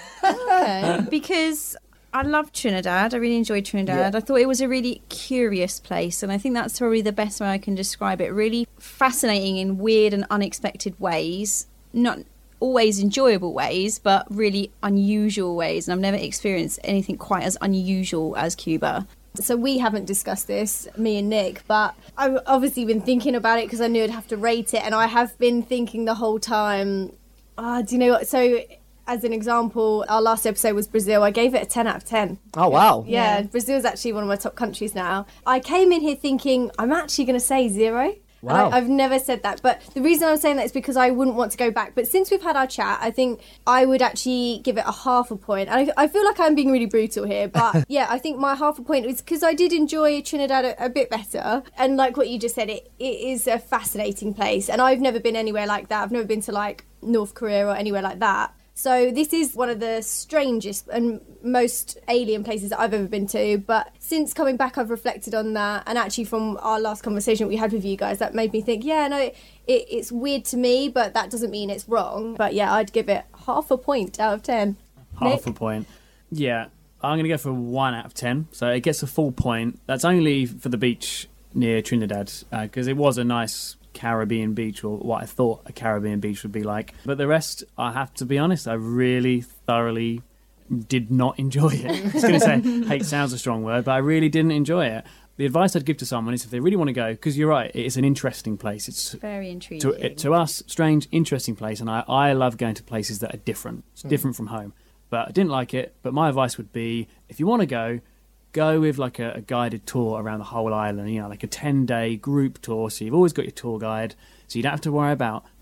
Okay. because I loved Trinidad. I really enjoyed Trinidad. Yeah. I thought it was a really curious place, and I think that's probably the best way I can describe it. Really fascinating in weird and unexpected ways. Not always enjoyable ways, but really unusual ways. And I've never experienced anything quite as unusual as Cuba. So we haven't discussed this, me and Nick, but I've obviously been thinking about it because I knew I'd have to rate it, and I have been thinking the whole time, ah, do you know what? So, as an example, our last episode was Brazil. I gave it a ten out of ten. Oh, wow. Yeah, Yeah. Brazil's actually one of my top countries now. I came in here thinking, I'm actually going to say zero. And Wow. I, I've never said that. But the reason I'm saying that is because I wouldn't want to go back. But since we've had our chat, I think I would actually give it a half a point. And I, I feel like I'm being really brutal here. But yeah, I think my half a point is because I did enjoy Trinidad a, a bit better. And like what you just said, it, it is a fascinating place. And I've never been anywhere like that. I've never been to like North Korea or anywhere like that. So this is one of the strangest and most alien places that I've ever been to. But since coming back, I've reflected on that. And actually from our last conversation we had with you guys, that made me think, yeah, no, it, it's weird to me, but that doesn't mean it's wrong. But yeah, I'd give it half a point out of ten. Half Nick? a point. Yeah, I'm going to go for one out of ten. So it gets a full point. That's only for the beach near Trinidad, because it was a nice Caribbean beach, or what I thought a Caribbean beach would be like. But the rest, I have to be honest, I really thoroughly did not enjoy it. I was going to say hate sounds a strong word, but I really didn't enjoy it. The advice I'd give to someone is if they really want to go, because you're right, it's an interesting place. It's Very intriguing. to, to us, strange, interesting place, and I, I love going to places that are different. It's different from home. But I didn't like it, but my advice would be, if you want to go, go with like a, a guided tour around the whole island, you know, like a ten-day group tour, so you've always got your tour guide, so you don't have to worry about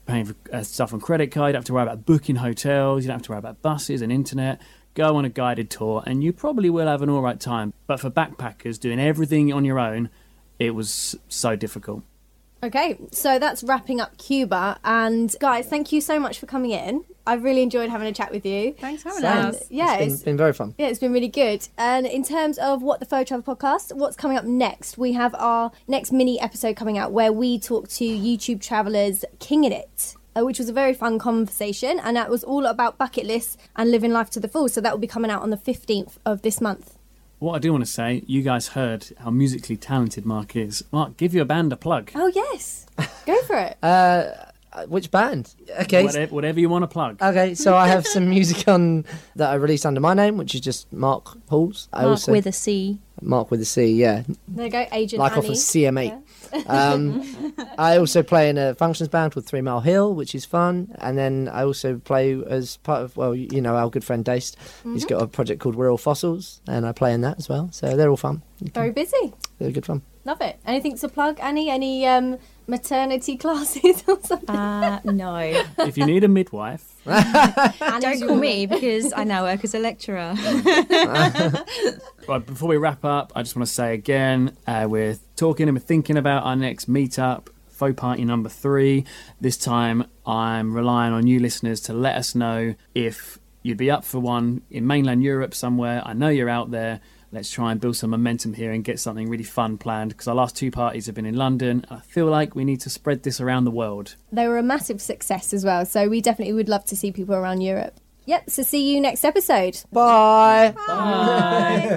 paying for uh, stuff on credit card. You don't have to worry about booking hotels. You don't have to worry about buses and internet. Go on a guided tour and you probably will have an all right time. But for backpackers doing everything on your own, it was so difficult. Okay, so that's wrapping up Cuba. And guys, thank you so much for coming in. I've really enjoyed having a chat with you. Thanks for having And, us. yeah, it's been, been very fun. Yeah, it's been really good. And in terms of What the Faux Travel Podcast, what's coming up next? We have our next mini episode coming out where we talk to YouTube travellers Kinging It, uh, which was a very fun conversation. And that was all about bucket lists and living life to the full. So that will be coming out on the fifteenth of this month. What I do want to say, you guys heard how musically talented Mark is. Mark, give your band a plug. Oh, yes. Go for it. Uh, which band? Okay. Whatever, whatever you want to plug. Okay, so I have some music on that I released under my name, which is just Mark Pauls. I Mark also, with a C. Mark with a C, yeah. There you go, Agent Like Annie. off of C M eight. Um, I also play in a functions band called Three Mile Hill, which is fun. And then I also play as part of, well, you know, our good friend Daced. Mm-hmm. He's got a project called We're All Fossils, and I play in that as well. So they're all fun. Very busy. They're good fun. Love it. Anything to plug, Annie? Any um, maternity classes or something? Uh, no. If you need a midwife, Don't call me because I now work as a lecturer. right, before we wrap up, I just want to say again, uh, we're talking and we're thinking about our next meetup, Faux Party number three. This time I'm relying on you listeners to let us know if you'd be up for one in mainland Europe somewhere. I know you're out there. Let's try and build some momentum here and get something really fun planned, because our last two parties have been in London. And I feel like we need to spread this around the world. They were a massive success as well, so we definitely would love to see people around Europe. Yep, so see you next episode. Bye. Bye.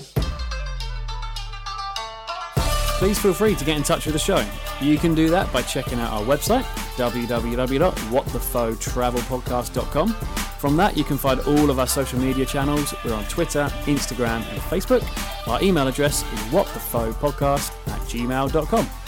Please feel free to get in touch with the show. You can do that by checking out our website, w w w dot what the faux travel podcast dot com. From that, you can find all of our social media channels. We're on Twitter, Instagram, and Facebook. Our email address is what the faux podcast at gmail dot com.